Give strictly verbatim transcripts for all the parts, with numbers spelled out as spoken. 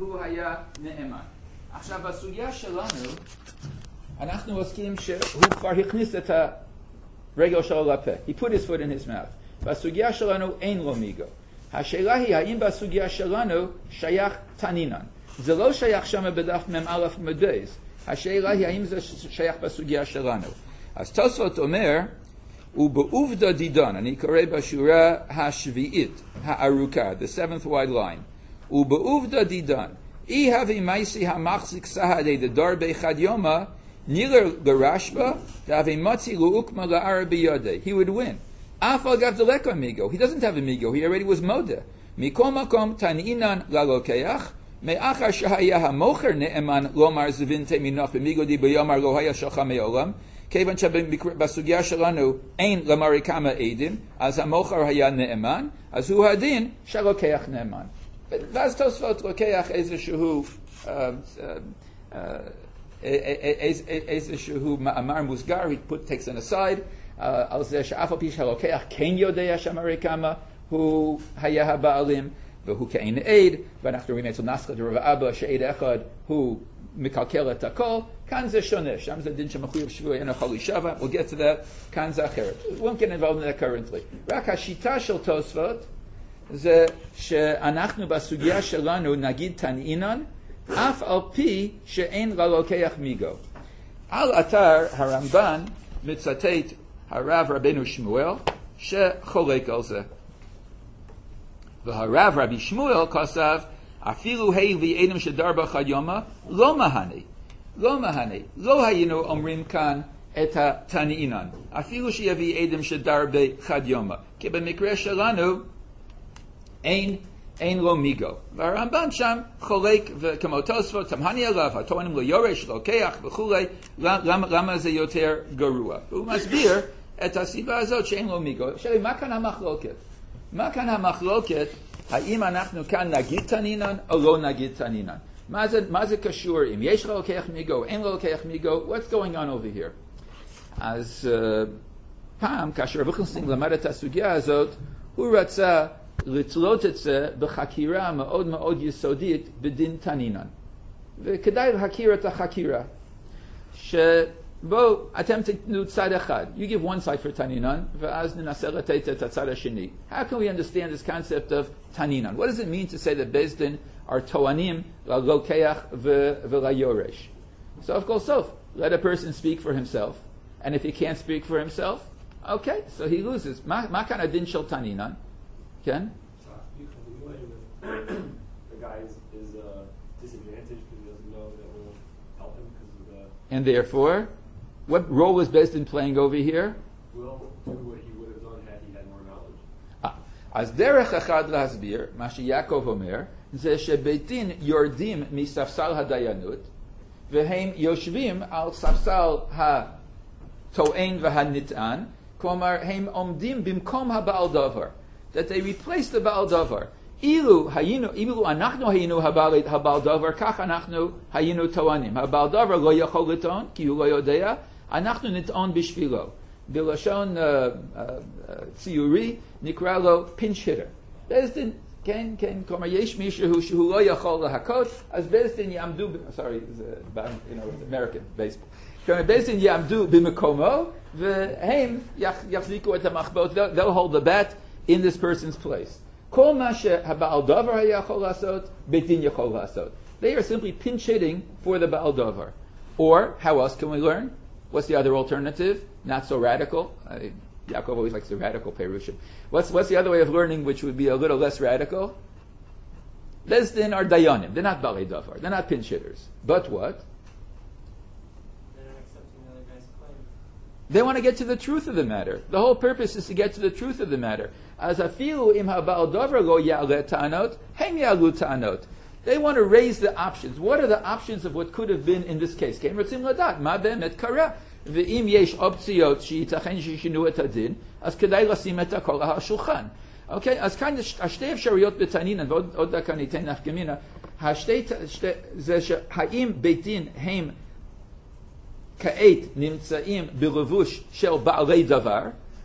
הוא היה נאמן. עכשיו, בסוגיה שלנו, אנחנו עוסקים שהוא כבר הכניס את הרגל שלו לפה. He put his foot in his mouth. בסוגיה שלנו אין לו מיגו. השאלה היא, האם בסוגיה שלנו שייך תנינן? זה לא שייך שם בדף מ"א מדייס. השאלה היא, האם זה שייך בסוגיה שלנו? אז תוספות אומר, ובעובדה דידן, אני קורא בשורה השביעית, הארוכה, the seventh wide line, ובעובדה דידן, אי הווי מייסי המחזיק סהדי דדר באחד יומה, נילר לרשבה, והווי מצי לאוקמה לערה בידי. He would win. אף על גב דלק אמיגו. He doesn't have a migo. He already was מודה. מכל מקום תנעינן ללוקח, מאחר שהיה המוכר נאמן לומר זווינתי מנוח במיגו די ביומר לא היה שלך מעולם, כיוון שבסוגיה שלנו אין למרי כמה עדים, אז המוכר היה נאמן, אז הוא הדין שלוקח נאמן. ואז תוספות לוקח איזשהו איזשהו מאמר מוסגר, he put takes an aside, על זה שאף על פי שהלוקח כן יודע שהמרי כמה הוא היה הבעלים, והוא כאין עד, ואנחנו רואים אצל נסחא דרב אבא שעד אחד הוא מקלקל את הכל, כאן זה שונה, שם זה דין שמחויב שבוע אין יכול להישבע, we'll get to that, כאן זה אחרת. We won't get involved in that currently. רק השיטה של תוספות זה שאנחנו בסוגיה שלנו נגיד תנעינן, אף על פי שאין ללוקח מיגו. על אתר הרמב"ן מצטט הרב רבנו שמואל שחולק על זה. והרב רבי שמואל כתב, אפילו ה' עדם שדר באחד יומא, לא מהני, לא מהני, לא היינו אומרים כאן את התנעינן, אפילו שיביא עדם שדר באחד יומא, כי במקרה שלנו אין, אין לו מיגו. והרמב"ן שם חולק, וכמו תוספות, תמהני עליו, הטוענים לו יורש, לוקח וכולי, למה, למה זה יותר גרוע? הוא מסביר את הסיבה הזאת שאין לו מיגו. שאלה, מה כאן המחלוקת? מה כאן המחלוקת? האם אנחנו כאן נגיד תנינן או לא נגיד תנינן? מה זה, מה זה קשור? אם יש לו לוקח מיגו, אין לו לוקח מיגו? What's going on over here? אז uh, פעם, כאשר רב אוכלסין למד את הסוגיה הזאת, הוא רצה לתלות את זה בחקירה מאוד מאוד יסודית בדין תנינן. וכדאי להכיר את החקירה. שבואו, אתם תתנו צד אחד. You give one side for תנינן, ואז ננסה לתת את הצד השני. How can we understand this concept of תנינן? What does it mean to say that Beis Din are טוענים ללוקח וליורש? סוף כל סוף, let a person speak for himself. And if he can't speak for himself, okay, so he loses. מה, מה כאן הדין של תנינן? כן? The guy is, is uh, disadvantaged because he doesn't know that will help him because of the... And therefore, what role is Beis Din playing over here? Will do what he would have done had he had more knowledge. Ah, אז דרך אחד להסביר, מה שיעקב אומר, זה שבית דין יורדים מספסל הדיינות, והם יושבים על ספסל הטוען והנטען, כלומר, הם עומדים במקום הבעל דבר. That they replace the בעל דבר. אילו היינו, אילו אנחנו היינו הבעל, הבעל דבר, כך אנחנו היינו טוענים. הבעל דבר לא יכול לטעון, כי הוא לא יודע, אנחנו נטעון בשבילו. בלשון uh, uh, uh, ציורי נקרא לו pinch hitter. Beis Din, כן, כן, כלומר יש מישהו שהוא לא יכול להכות, אז Beis Din יעמדו, sorry, זה, you know, it's American baseball. כלומר Beis Din יעמדו במקומו, והם יחזיקו את המחבאות, they'll hold the bat in this person's place. כל מה שהבעל דבר היה יכול לעשות, בית דין יכול לעשות. They are simply pinch hitting for the בעל דבר. Or, how else can we learn? What's the other alternative? Not so radical. Uh, Yaakov always likes the radical perushim. What's, what's the other way of learning which would be a little less radical? Beis Din are dayanim. They're not balei davar. They're not pinch hitters. But what? They're not accepting the other guy's claim. They want to get to the truth of the matter. The whole purpose is to get to the truth of the matter. As afilu im habal davar lo ya'ale ta'anot, hem ya'alu ta'anot. They want to raise the options. What are the options of what could have been in this case? Kein rotzim ladat, ma be'emet kara. Ve'im yesh opziot she'yitachen sheshinu et hadin, אז כדאי לשים את הכל על השולחן. אוקיי? אז כאן השתי אפשרויות בתנינן, ועוד דקה ניתן נפקא מינה, השתי, זה שהאם בית דין הם כעת נמצאים בלבוש של בעלי דבר,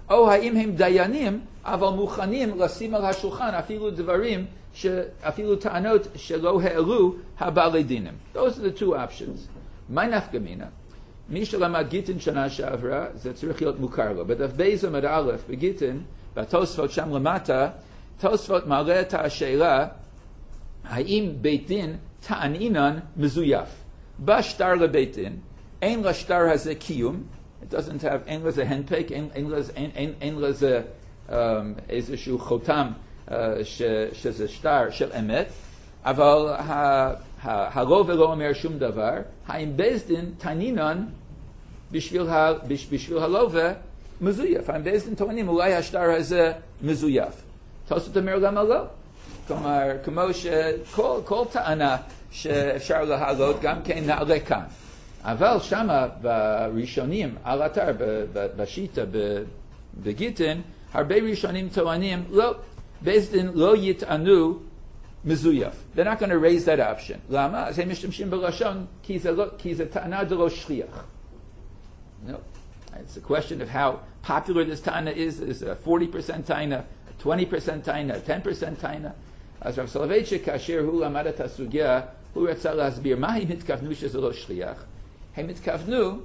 או האם הם דיינים, אבל מוכנים לשים על השולחן אפילו דברים, ש, אפילו טענות שלא העלו הבעלי דינים. Those are the two options. מה נפקא מינה? מי שלמד גיטין שנה שעברה, זה צריך להיות מוכר לו. בדף בייז עמוד א' בגיטין, בתוספות שם למטה, תוספות מעלה את השאלה, האם בית דין תענינן מזויף? בא שטר לבית דין, אין לשטר הזה קיום, it doesn't have, אין לזה הנפק, אין, אין, לזה, אין, אין, אין לזה um, איזשהו חותם uh, ש, שזה שטר של אמת, אבל ה, ה, הרוב לא אומר שום דבר, האם בית דין תענינן בשביל, ה, בשביל הלווה מזויף? האם בית דין טוענים אולי השטר הזה מזויף? תוספות אומר למה לא? כלומר, כמו שכל כל טענה שאפשר להעלות גם כן נעלה כאן. אבל שמה בראשונים, על אתר, בשיטה, בגיטין, הרבה ראשונים טוענים, לא, בית דין לא יטענו מזויף. They're not going to raise that option. למה? אז הם משתמשים בלשון, כי זה, לא, כי זה טענה דלא שכיח. No. It's a question of how popular this ta'ana is. Is a forty percent ta'ana, twenty percent ta'ana, ten percent ta'ana? אז רב סולובייצ'יק, כאשר הוא למד את הסוגיה, הוא רצה להסביר מה הם התכוונו שזה לא שליח. הם התכוונו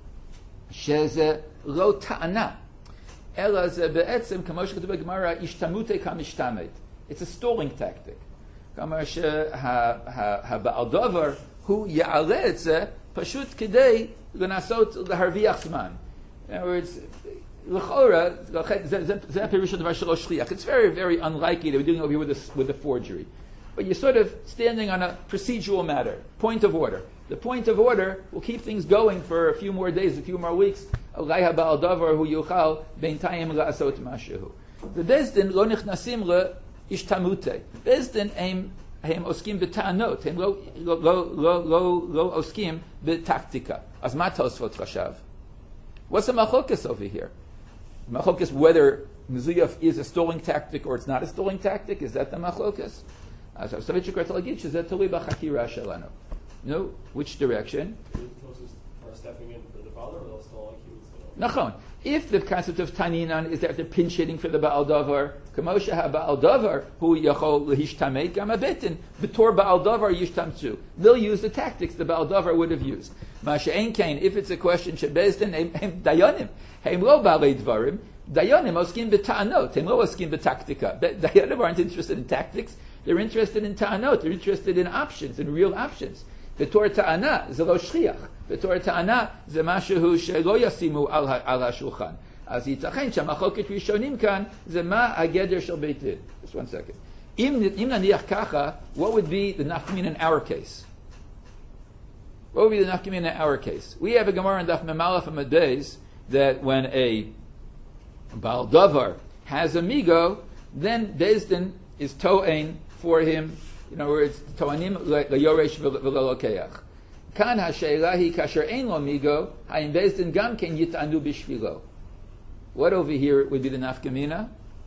שזה לא טענה, אלא זה בעצם, כמו שכתוב בגמרא, השתמותי כמשתמת. It's a stalling tactic. כלומר שהבעל דבר, הוא יעלה את זה פשוט כדי לנסות להרוויח זמן. In other words, לכאורה, זה הפירוש של דבר שלא שליח. It's very, very unlikely that we're dealing over here with a, with a forgery. But you're sort of standing on a procedural matter, point of order. The point of order will keep things going for a few more days, a few more weeks. אולי הבעל דבר הוא יוכל בינתיים לעשות משהו. ובית דין לא נכנסים להשתמותי. בית דין הם, הם עוסקים בטענות, הם לא, לא, לא, לא, לא, לא עוסקים בטקטיקה. אז מה תוספות חשב? What's the machlokas over here? Machlokas whether mezuyaf is a stalling tactic or it's not a stalling tactic, is that the machlokas? As Rav Soloveitchik writes like שזה תלוי בחקירה שלנו. No, which direction? The closest are stepping in for the father, or they'll stall like he would stall. Nachon. If the concept of taninan is that they're pinch hitting for the Baal Davar, כמו שהבעל דבר הוא יכול להשתמט, גם הבטן, בתור בעל דבר ישתמשו. They'll use the tactics the Baal Davar would have used. מה שאין כן, if it's a question שבייסדין הם, הם דיונים, הם לא בעלי דברים, דיונים עוסקים בטענות, הם לא עוסקים בטקטיקה. דיונים aren't interested in tactics, they're interested in טענות, they're interested in options, in real options. בתור טענה זה לא שכיח, בתור טענה זה משהו שלא ישימו על, על השולחן. אז ייתכן שהמחלוקת ראשונים כאן זה מה הגדר של בית דין. Just one second. אם, אם נניח ככה, what would be the nafkamin in our case? What would be the nafkamin in our case? We have a Gemara in Daf Memalef Amud Beis that when a Baal Davar has a migo, then Beis Din is to'ein for him. In other words, to'anim leyoresh v'lelokeach. Kan ha'sheila hi kasher ein lo migo, ha'im Beis Din gam ken yit'anu b'shvilo. What over here would be the nafkamina?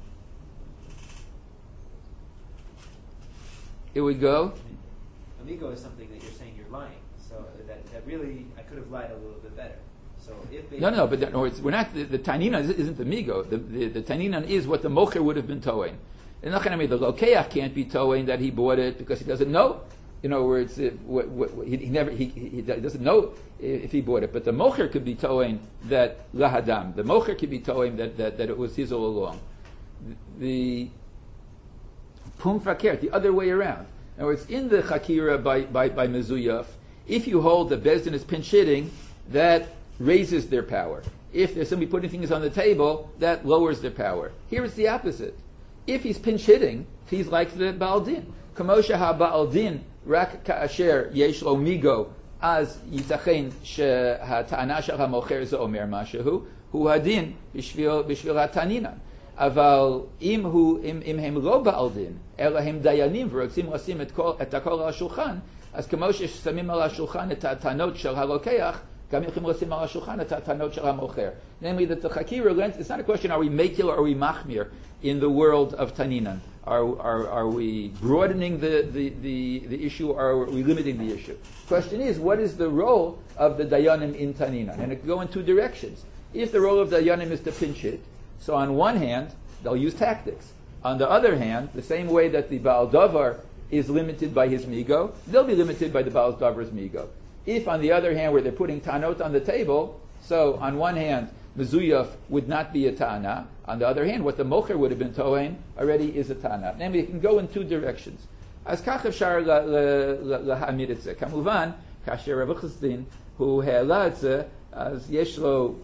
It would go? Amigo is something that you're saying you're lying. So that, that really, I could have lied a little bit better. So if they No, no, but no, it's, we're not, the, the tanina isn't the migo. The, the, the tanina is what the mocher would have been towing. And not going to the lokeach can't be towing that he bought it because he doesn't know. You know, where it's, uh, what, what, he, he never, he, he doesn't know if he bought it. But the mocher could be towing that lahadam. The mocher could be towing that, that, that it was his all along. The pum fakir, the other way around. In other words, in the chakira by, by, by mezuyaf, if you hold the bezdin is pinch hitting, that raises their power. If there's somebody putting things on the table, that lowers their power. Here it's the opposite. If he's pinch hitting, he's like the Baal Din. Kamosha ha-Baal Din rak ka'asher yesh lo migo az yitachen שהטענה של המוכר זה אומר משהו, הוא הדין בשביל, בשביל התנינה. אבל אם, הוא, אם, אם הם לא בעל דין, אלא הם דיינים ורוצים לשים את, כל, את הכל על השולחן, אז כמו ששמים על השולחן את הטענות של הלוקח, גם יכולים לשים על השולחן את הטענות של המוכר. Namely, that the chakira, it's not a question, are we makil or are we machmir in the world of taninan? Are, are, are we broadening the, the, the, the issue or are we limiting the issue? The question is, what is the role of the dayanim in taninan? And it can go in two directions. If the role of dayanim is to pinch it, So on one hand, they'll use tactics. On the other hand, the same way that the Baal Davar is limited by his migo, they'll be limited by the Baal Davar's migo. If, on the other hand, where they're putting tanot on the table, so on one hand, mezuyaf would not be a ta'ana. On the other hand, what the mocher would have been toein already is a ta'ana. Namely, it can go in two directions. As kach efshar lahamid et ze. Kamuvan, kasher Rav Chasdin, hu ha'ela et ze, as yesh lo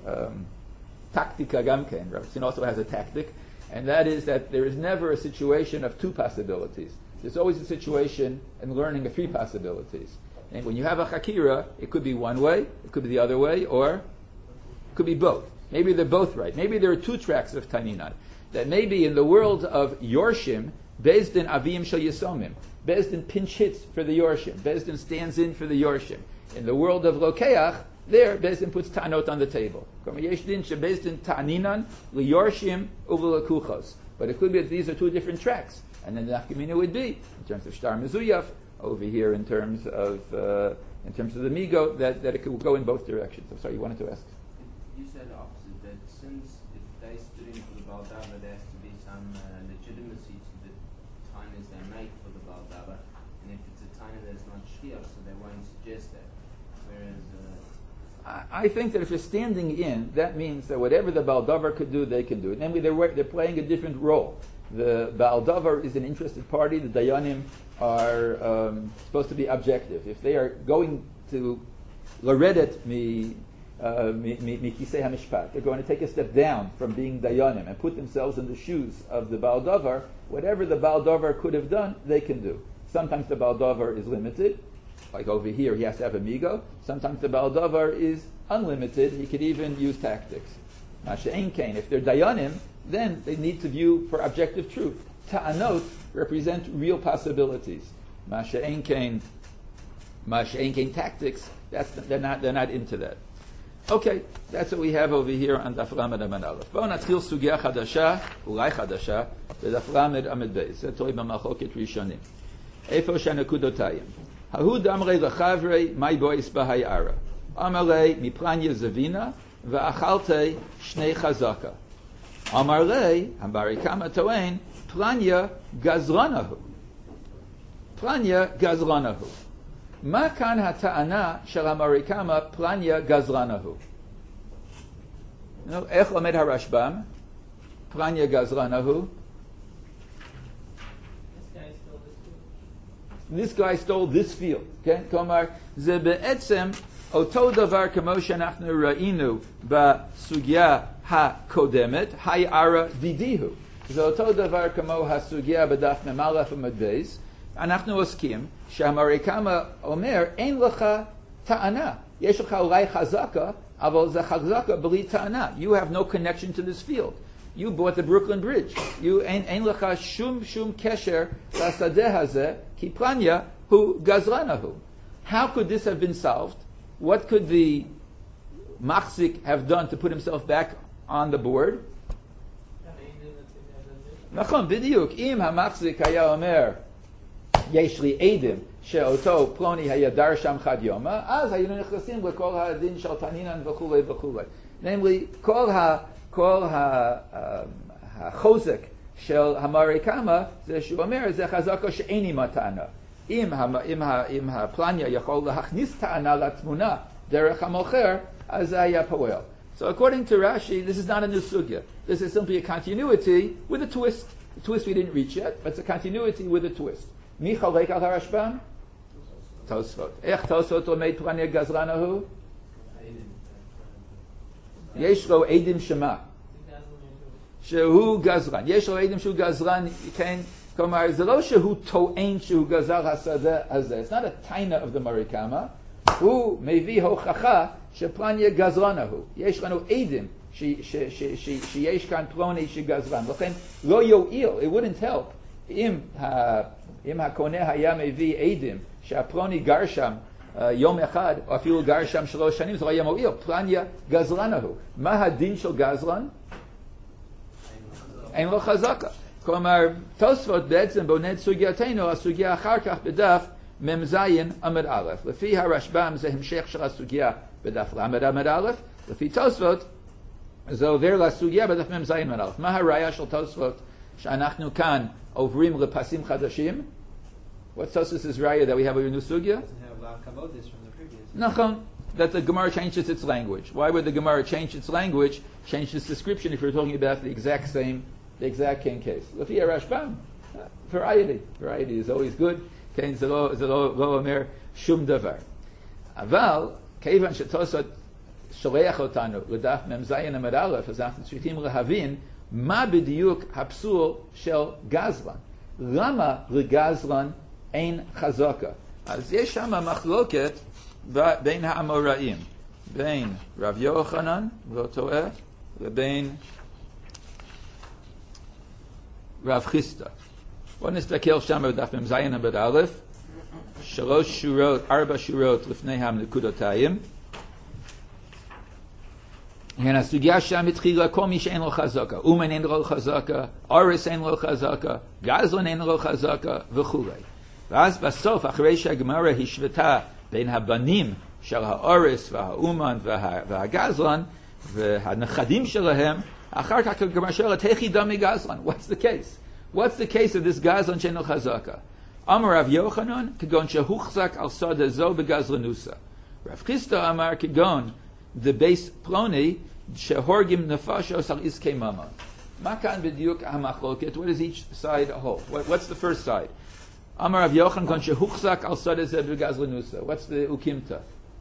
taktika gamken. Rav Chasdin also has a tactic, and that is that there is never a situation of two possibilities. There's always a situation in learning of three possibilities. And when you have a chakira, it could be one way, it could be the other way, or it could be both. Maybe they're both right. Maybe there are two tracks of Taninan. That maybe in the world of Yorshim, Beis Din Avim Shel Yisomim, Beis Din pinch hits for the Yorshim, Beis Din stands in for the Yorshim. In the world of Lokeach, there Beis Din puts Tanot on the table. Yesh Din she Beis Din Taninan LiYorshim Uvelakuchos. But it could be that these are two different tracks. And then the Nafkamina would be, in terms of Shtar Mezuyaf, over here in terms of uh, in terms of the Migo, that, that it could go in both directions. I'm sorry, you wanted to ask? You said the opposite, that since if they stood in for the Baldava, there has to be some uh, legitimacy to the tainas they make for the Baldava, and if it's a taina that's not Shia, so they won't suggest that. Whereas... Uh, I, I think that if you're standing in, that means that whatever the Baldavar could do, they can do it. Namely, they're, they're playing a different role. The Baldavar is an interested party, the Dayanim are um, supposed to be objective. If they are going to Laredet mi Mikisei HaMishpat, they're going to take a step down from being Dayanim and put themselves in the shoes of the Baal Davar. Whatever the Baal Davar could have done, they can do. Sometimes the Baal Davar is limited, like over here, he has to have a migo. Sometimes the Baal Davar is unlimited, he could even use tactics. Masha'en Kain, if they're Dayanim, then they need to view for objective truth. Ta'anot represent real possibilities. Masha'en Kain, Masha'en Kain tactics, that's, they're not, they're not into that. Okay, that's what we have over here on Daf Lamed Amud Aleph. בואו נתחיל סוגיה חדשה, אולי חדשה, בדף למד עמוד בייס. זה תלוי במחלוקת ראשונים. איפה שהנקודותיים. ההוא דאמרי לחברי, מי בויס בהיערה. אמר לי, מפרניה זבינה, ואכלתי שני חזקה. אמר לי, המבריקמה טוען, פרניה גזרנה הוא. פרניה גזרנה הוא. מה כאן הטענה של המריקמה פלניה גזרנה הוא? איך לומד הרשב"ם? פלניה גזרנה הוא? This guy stole this field. כן? כלומר, זה בעצם אותו דבר כמו שאנחנו ראינו בסוגיה הקודמת, היערה דידיהו. זה אותו דבר כמו הסוגיה בדף ממלא עמוד בייס. אנחנו עוסקים שהמריקמה אומר, אין לך טענה. יש לך אולי חזקה, אבל זה חזקה בלי טענה. You have no connection to this field. You bought the Brooklyn Bridge. You, אין, אין לך שום שום קשר לשדה הזה, כי פלניה הוא גזרנה הוא. How could this have been solved? What could the machzik have done to put himself back on the board? נכון, בדיוק. אם המחזיק היה אומר, יש לי עדים שאותו פלוני היה דר שם חד יומא, אז היינו נכנסים לכל הדין של תנינן וכו' וכו'. נאמרי, כל, ה, כל ה, החוזק של המריקמה, זה שהוא אומר, זה חזקה שאין עם הטענה. אם, אם, אם הפלניה יכול להכניס טענה לתמונה דרך המוכר, אז זה היה פועל. So according to Rashi, this is not a new sugya. This is simply a continuity with a twist. A twist we didn't reach yet, but it's a continuity with a twist. מי חולק על הרשב"ם? תוספות. איך תוספות לומד פלניה גזרנה הוא? יש לו עדים שמה? שהוא גזרן. יש לו עדים שהוא גזרן, כן? כלומר, זה לא שהוא טוען שהוא גזר השדה הזה. It's not a taina of the marikama. הוא מביא הוכחה שפלניה גזרנה הוא. יש לנו עדים שיש כאן פלוני שגזרן. לכן לא יועיל, it wouldn't help, אם, אם הקונה היה מביא עדים שהפלוני גר שם uh, יום אחד, או אפילו גר שם שלוש שנים, זה לא היה מועיל. פלניה גזרנה הוא. מה הדין של גזרן? אין לו חזקה. כלומר, תוספות בעצם בונה את סוגייתנו, הסוגיה אחר כך בדף ממזיין עמוד א'. לפי הרשב"ם זה המשך של הסוגיה בדף למד עמוד א'. לפי תוספות זה עובר לסוגיה בדף מ"ז עמוד א'. מה הראיה של תוספות שאנחנו כאן עוברים לפסים חדשים? What's Tosfos' raya that we have a new sugya? Doesn't have lav kavodis from the previous. Nachon, that the Gemara changes its language. Why would the Gemara change its language, change its description if you're talking about the exact same, the exact same case? Lefi Rashbam, variety. Variety is always good. Kein zelo zelo lo omer shum davar. Aval keivan shetosot sholeach otanu l'daf mem zayin amud aleph, אז אנחנו צריכים להבין מה בדיוק הפסול של גזלן. למה לגזלן אין חזקה? אז יש שם מחלוקת בין האמוראים, בין רב יוחנן, לא טועה, לבין רב חיסטה. בואו נסתכל שם בדף מ"ז עמוד א', שלוש שורות, ארבע שורות לפני הנקודתיים. הנה הסוגיה שם התחילה כל מי שאין לו חזקה, אומן אין לו חזקה, אורס אין לו חזקה, גזלן אין לו חזקה וכו'. ואז בסוף, אחרי שהגמרא השוותה בין הבנים של האורס והאומן וה, והגזלן והנכדים שלהם, אחר כך הגמרא שואלת, היכי דמי גזלן? What's the case? What's the case of this גזלן שאין לו חזקה? אמר רב יוחנן, כגון שהוחזק על סוד הזו בגזלנוסה. רב חיסטה אמר כגון the base פלוני שהורגים נפשות על עסקי ממון. מה כאן בדיוק המחלוקת? What does each side hold? What, what's the first side? אמר רב יוחנן כגון שהוחזק על סוד הזה בגזלנוסה. What's the ukimta?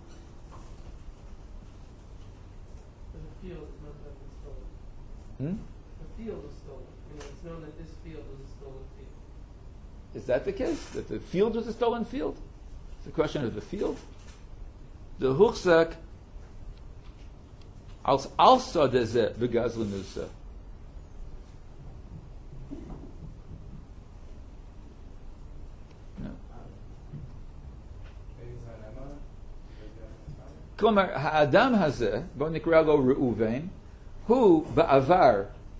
The field is not that it's stolen. Hmm? The field is stolen. You know, it's known that this field was a stolen field. Is that the case? That the field was a stolen field? It's a question of the field? The huchzak als also deze begazlenusa. כלומר, האדם הזה, בואו נקרא לו ראובן, הוא בעבר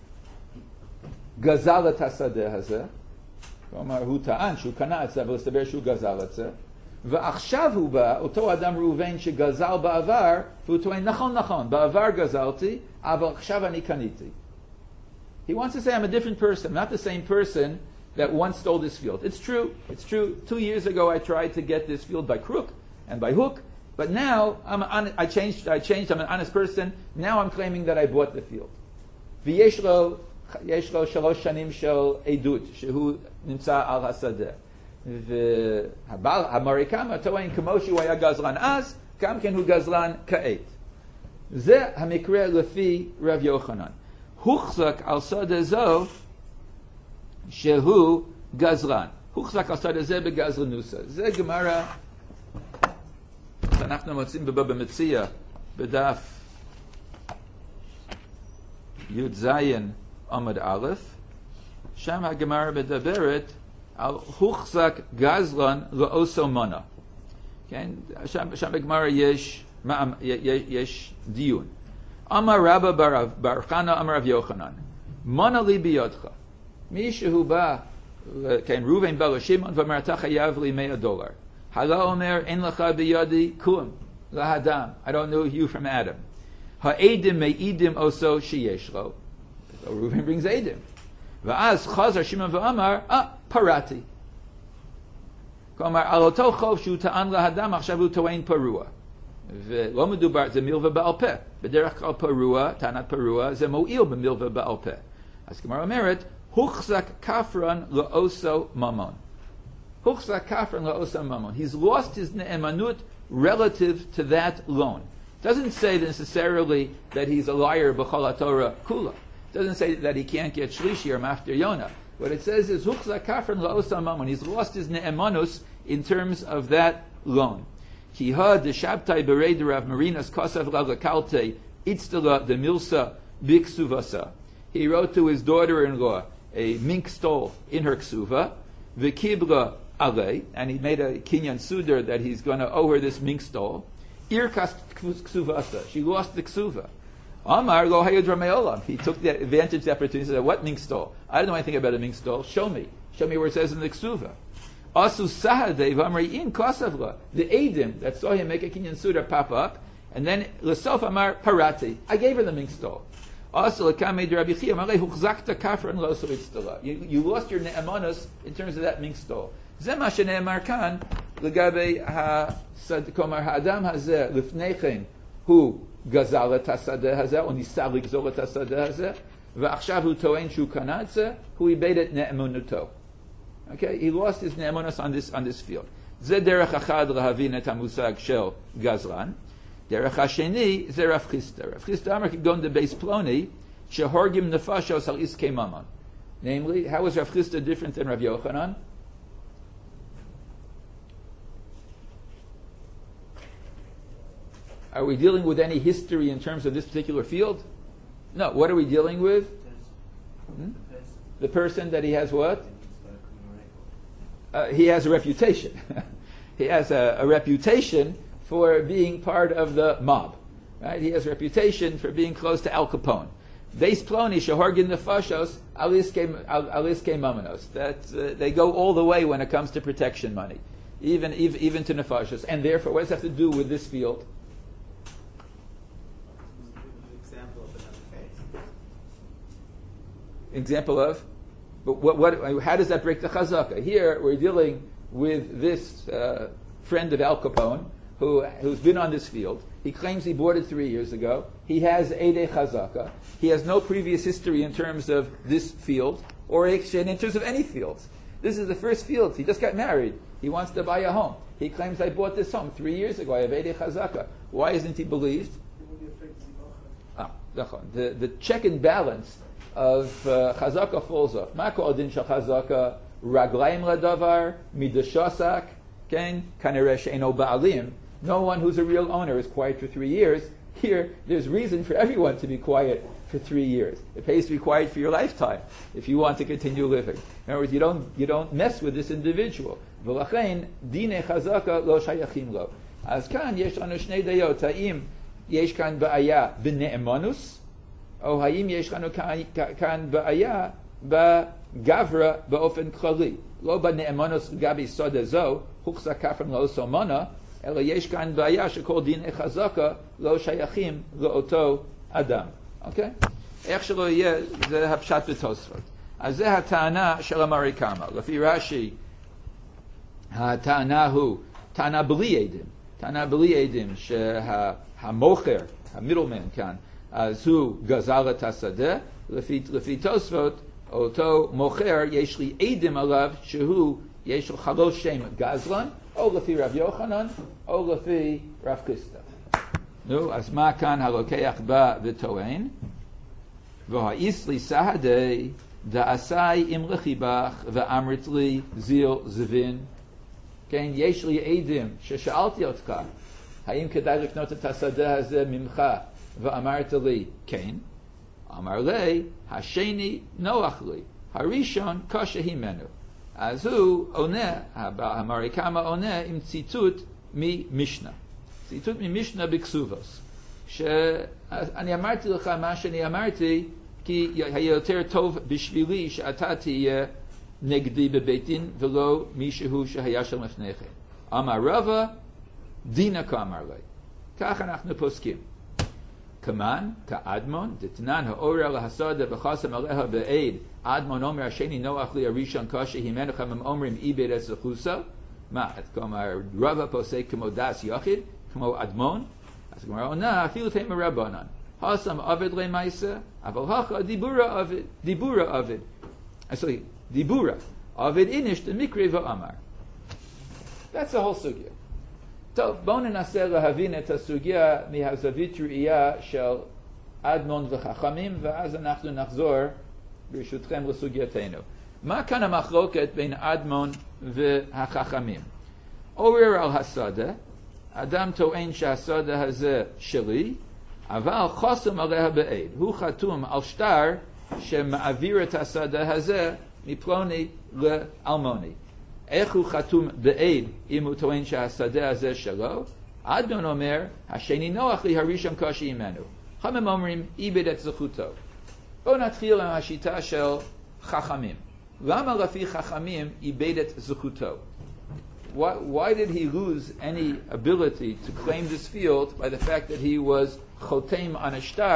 גזל את השדה הזה, כלומר, הוא טען שהוא קנה את זה, אבל הסתבר שהוא גזל את זה, ועכשיו הוא בא, אותו אדם ראובן שגזל בעבר, והוא טוען, נכון, נכון, בעבר גזלתי, אבל עכשיו אני קניתי. He wants to say, I'm a different person, not the same person that once stole this field. It's true, it's true. Two years ago I tried to get this field by crook and by hook, but now I'm an, I changed, I changed, I'm an honest person, now I'm claiming that I bought the field. ויש לו, יש לו שלוש שנים של עדות, שהוא נמצא על השדה. והמריקמה טוען כמו שהוא היה גזלן אז, גם כן הוא גזלן כעת. זה המקרה לפי רב יוחנן. הוחזק על שדה זו שהוא גזלן. הוחזק על שדה זה בגזלנוסה. זה גמרא שאנחנו מוצאים בבבא מציעא בדף י"ז עמוד א', שם הגמרא מדברת על הוחזק גזלן לאוסו מונה. כן? שם, שם בגמרא יש, יש, יש דיון. אמר רבא בר, בר חנא אמר רב יוחנן, מונה לי בידך. מישהו בא, כן, ראובן בא לשמעון ואמר, אתה חייב לי מאה דולר. הלא אומר, אין לך בידי כלום, לאדם. I don't know you from Adam. העדים מעידים עושו שיש לו. So ראובן brings עדים. ואז חזר שמעון ואמר, אה, פרעתי. כלומר, על אותו חוב שהוא טען לאדם, עכשיו הוא טוען פרוע. ולא מדובר, זה מילווה בעל פה. בדרך כלל פרוע, טענת פרוע, זה מועיל במילווה בעל פה. אז כמו אומרת, הוחזק כפרן לאוסו ממון. הוחזק כפרן לאוסו ממון. He's lost his ne'emanut relative to that loan. It doesn't say necessarily that he's a liar b'chol haTorah kula. It doesn't say that he can't get shlishi or mafter Yonah. What it says is huchzak kafran la'osam mamon. He's lost his ne'emanus in terms of that loan. Ki ha deshabtai berei Rav Marinas kosav lalakalte itztala de milsa biksuvasa. He wrote to his daughter-in-law a mink stole in her ksuva, v'kibla alei, and he made a kinyan sudar that he's going to owe her this mink stole. Irkas ksuvasa. She lost the ksuva. Amar lo hayadra me'olam. He took the advantage, the opportunity, and said, what mink stole? I don't know anything about a mink stole. Show me. Show me where it says in the ksuva. Asu sahadei v'amri in kosavla. The Eidim that saw him make a kinyan sudar pop up, and then l'sof amar parati. I gave her the mink stole. Also, Lekame de Rabbi Chia, Malei Huchzakta Kafran Lo Soritztala. You you lost your ne'emonos in terms of that minkstol. Zeh ma shene'emar kan legabe ha sad komar ha'adam hazeh lifneichen hu gazal et hasadeh hazeh or nisa ligzol et hasadeh hazeh ve'achshav hu to'en shu kana et zeh hu ibed et ne'emonuto. Okay, he lost his ne'emonos on this on this field. Zeh derech achad lahavin et hamusag shel gazran. Derech hasheni zeh Rav Chisda. Rav Chisda Amar Kigon de Beis Ploni shehorgim nefashos al iskei mammon. Namely, how is Rav Chisda different than Rav Yochanan? Are we dealing with any history in terms of this particular field? No. What are we dealing with? Hmm? The person that he has what? Uh, he has a reputation. He has a, a reputation for being part of the mob. Right? He has a reputation for being close to Al Capone. Beis Ploni shehorgin nefashos aliskei mamanos. That uh, they go all the way when it comes to protection money, even even, even to nefashos. And therefore, what does that have to do with this field? Example of another case. Example of, but what, what? How does that break the chazaka? Here we're dealing with this uh, friend of Al Capone who who's been on this field. He claims he bought it three years ago. He has Eidei Chazaka. He has no previous history in terms of this field or in terms of any fields. This is the first field. He just got married. He wants to buy a home. He claims I bought this home three years ago. I have Eidei Chazaka. Why isn't he believed? Ah, the the check and balance of uh, Chazaka falls off. Mako adin shel Chazaka raglaim ladavar midashasak ken kanere she'eno ba'alim. No one who's a real owner is quiet for three years. Here, there's reason for everyone to be quiet for three years. It pays to be quiet for your lifetime if you want to continue living. In other words, you don't you don't mess with this individual. V'lachein dine chazaka lo shayachim lo. As kan yesh lanu shnei dayot. Ha'im yesh kan ba'aya b'ne'emanus, o ha'im yesh lanu kan ba'aya ba'gavra ba'ofen klali. Lo ba'ne'emanus gabi sodezo huchza kafram lo somana. אלא יש כאן בעיה שכל דיני חזקה לא שייכים לאותו אדם. אוקיי? איך שלא יהיה, זה הפשט בתוספות. אז זה הטענה של אמרי קמא. לפי רש"י, הטענה הוא טענה בלי עדים. טענה בלי עדים שהמוכר, המידלמן כאן, אז הוא גזל את השדה. לפי, לפי תוספות, אותו מוכר, יש לי עדים עליו שהוא, יש לו חלוש שם גזלן, או לפי רב יוחנן, או לפי רב חיסדא. נו, אז מה כאן הלוקח בא וטוען? והאיס לי סהדי דעשי עם לחיבך ואמרת לי זיל זבין. כן, יש לי עדים ששאלתי אותך, האם כדאי לקנות את השדה הזה ממך? ואמרת לי, כן. אמר לי, השני נוח לי, הראשון קשה הימנו. אז הוא עונה, אמרי קמא עונה עם ציטוט ממשנה. ציטוט ממשנה בכסובוס. שאני אמרתי לך מה שאני אמרתי, כי היה יותר טוב בשבילי שאתה תהיה נגדי בבית דין, ולא מישהו שהיה שם לפני כן. אמר רבא, דינא כאמר לי. כך אנחנו פוסקים. כמן, כאדמון, דתנן האורא להסודה וחסם עליה בעד, אדמון אומר, השני נוח לי הראשון קשה, הימנו חמם אומרים, איבד את זכוסו. מה, כלומר, רבא פוסק כמו דס יחיד, כמו אדמון? אז כלומר, עונה, אפילו תימא רבנן. הסם עבד למעשה, אבל הכה דיבורה עבד, דיבורה עבד. סליחה, דיבורה. עבד איניש דמקרי ואמר. That's the whole sugya. טוב, בואו ננסה להבין את הסוגיה מהזווית ראייה של אדמון וחכמים, ואז אנחנו נחזור ברשותכם לסוגייתנו. מה כאן המחלוקת בין אדמון והחכמים? עורר על הסודה, אדם טוען שהסודה הזה שלי, אבל חוסם עליה בעד. הוא חתום על שטר שמעביר את הסודה הזה מפלוני לאלמוני. איך הוא חתום בעד אם הוא טוען שהשדה הזה שלו? אדמון אומר, השני נוח לי הראשון קשה עמנו. חכמים אומרים, איבד את זכותו. בואו נתחיל עם השיטה של חכמים. למה לפי חכמים איבד את זכותו? Why, why did he lose any ability to claim this field by the fact that he was chotem on a shtar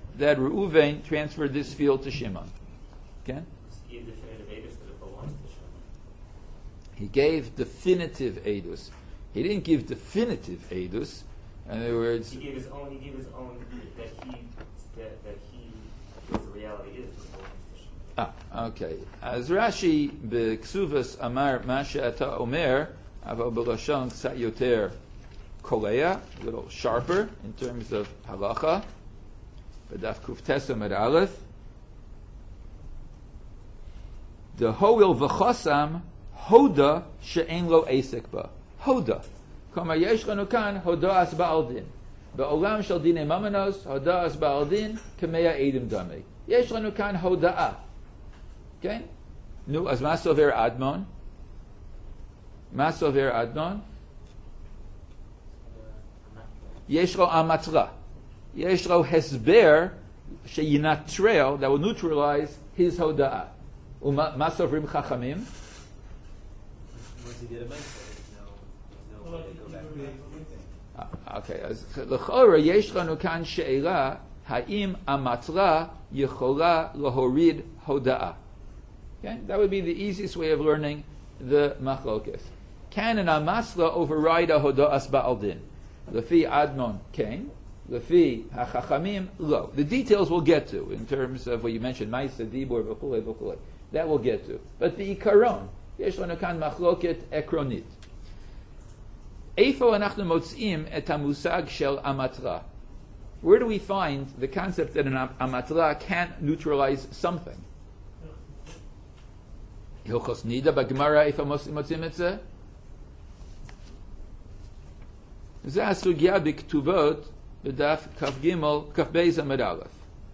that Reuven transferred this field to Shimon. Okay? He gave definitive edus that it belongs to Shimon. He gave definitive edus. He didn't give definitive edus. In other words, He gave his own. He gave his own that he that, that he was the reality is that it belongs to Shimon. ah, okay. As Rashi b'ksuvas amar masha ata omer, aval b'lashon ksat yoter kolea, a little sharper in terms of halacha. B'daf kuf tesam at aleph. The hoil v'chosam hoda she'en lo esek ba. Hoda. Kama yesh lanu kan hoda as ba'al din. Be'olam shel dinei mamanos hoda as ba'al din k'meya edim damei. Yesh lanu kan hoda'a. Okay? Nu, as ma sover admon? Ma sover admon? Yesh lo amatra. Yesh lo hesber sheyinatrel that will neutralize his hoda'a. Uma ma sovrim chachamim? Once he did a mitzvah, there's no, there's no way to go back. Ah, okay, as l'chora yesh lanu kan she'ela ha'im amatra yechola lahorid hoda'a. Okay, that would be the easiest way of learning the machlokes. Can an amasla override a hoda'as ba'al din? Lefi admon kain, lefi hachachamim lo. The details we'll get to in terms of what you mentioned, ma'isa dibur v'chulei v'chulei. That we'll get to. But the ikaron, yesh lanu kan machloket ekronit. Eifo anachnu motzim et hamusag shel amatra. Where do we find the concept that an amatra can neutralize something? Hilchos Nida b'Gemara eifo motzim et zeh? Zeh asugya b'ktuvot b'daf kaf gimel kaf beis amud aleph.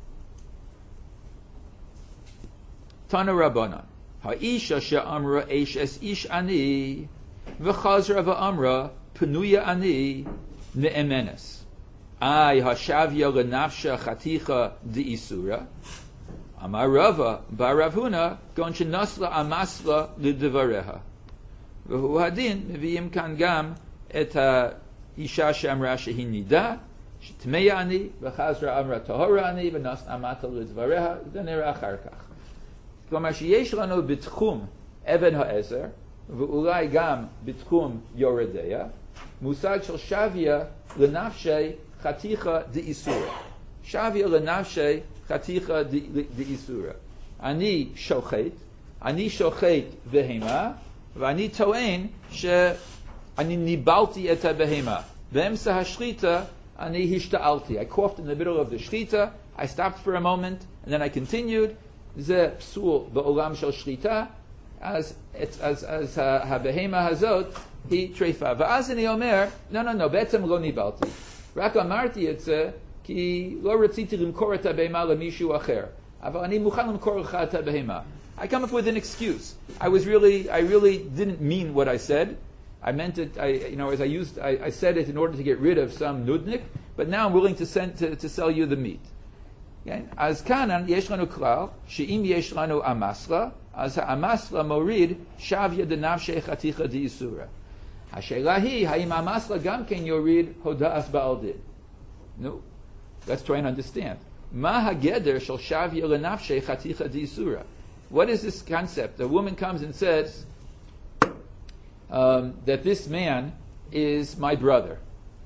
Tana Rabbanan, ha'isha she'amra eish es ish ani, v'chazra v'amra penuya ani ne'emenes. Ay ha'shavya l'nafsha chaticha di'isura. Amar Rava bar Rav Huna gon shenasla amasla l'devareha. V'hu hadin mevi'im kan gam et ha'isha she'amra shehi nida, shetmeya ani, v'chazra amra tahora ani, v'nas amata l'devareha, v'nera achar kach. כלומר שיש לנו בתחום אבן העזר, ואולי גם בתחום יורדיה, מושג של שביה לנפשי חתיכה דאיסורה. שביה לנפשי חתיכה דאיסורה. אני שוחט, אני שוחט בהמה, ואני טוען שאני ניבלתי את הבהמה. באמצע השחיטה אני השתעלתי. I coughed in the middle of the shchita, I stopped for a moment, and then I continued. זה פסול בעולם של שחיטה, אז, אז, אז הבהמה הזאת היא טריפה. ואז אני אומר, לא, לא, לא, בעצם לא ניבלתי. רק אמרתי את זה, כי לא רציתי למכור את הבהמה למישהו אחר. אבל אני מוכן למכור לך את הבהמה. I come up with an excuse. I was really, I really didn't mean what I said. I meant it, I, you know, as I used, I, I said it in order to get rid of some nudnik, but now I'm willing to send, to, to sell you the meat. אז כאן יש לנו כלל, שאם יש לנו אמסלה, אז האמסלה מוריד שביה דנפשי חתיכה דאיסורה. השאלה היא, האם האמסלה גם כן יוריד הודעת בעל דין? נו, let's try and understand. מה הגדר של שביה לנפשי חתיכה דאיסורה? What is this concept? A woman comes and says um, that this man is my brother.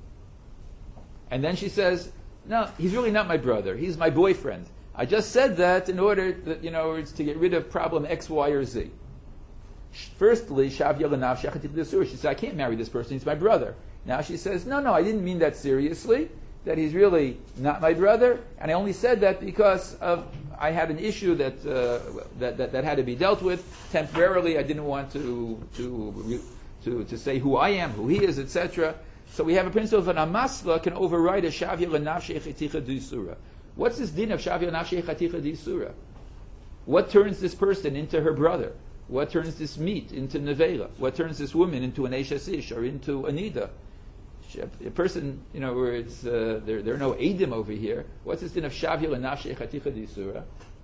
And then she says, no, he's really not my brother. He's my boyfriend. I just said that in order that, you know, it's to get rid of problem X, Y, or Z. Firstly, she said, I can't marry this person. He's my brother. Now she says, no, no, I didn't mean that seriously, that he's really not my brother. And I only said that because of I had an issue that, uh, that, that, that had to be dealt with temporarily. I didn't want to, to, to, to say who I am, who he is, et cetera. So we have a principle of an amasla can override a shavya l'nafshei chaticha d'isura. What's this din of shavya l'nafshei chaticha d'isura? What turns this person into her brother? What turns this meat into nevela? What turns this woman into an eshes ish or into a nida? A person, you know, where it's uh, there, there are no edim over here. What's this din of shavya l'nafshei chaticha d'isura?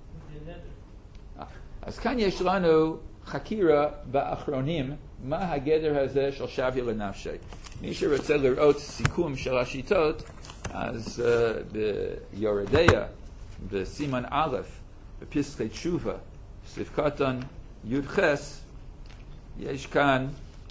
As kan yesh lanu chakira ba'achronim ma hageder hazeh shel shavya l'nafshei. מי שרוצה לראות סיכום של השיטות, אז ביורדיה the Siman Aleph, the Piskei Tshuva, Sifkaton Yud Ches, Yesh Kan,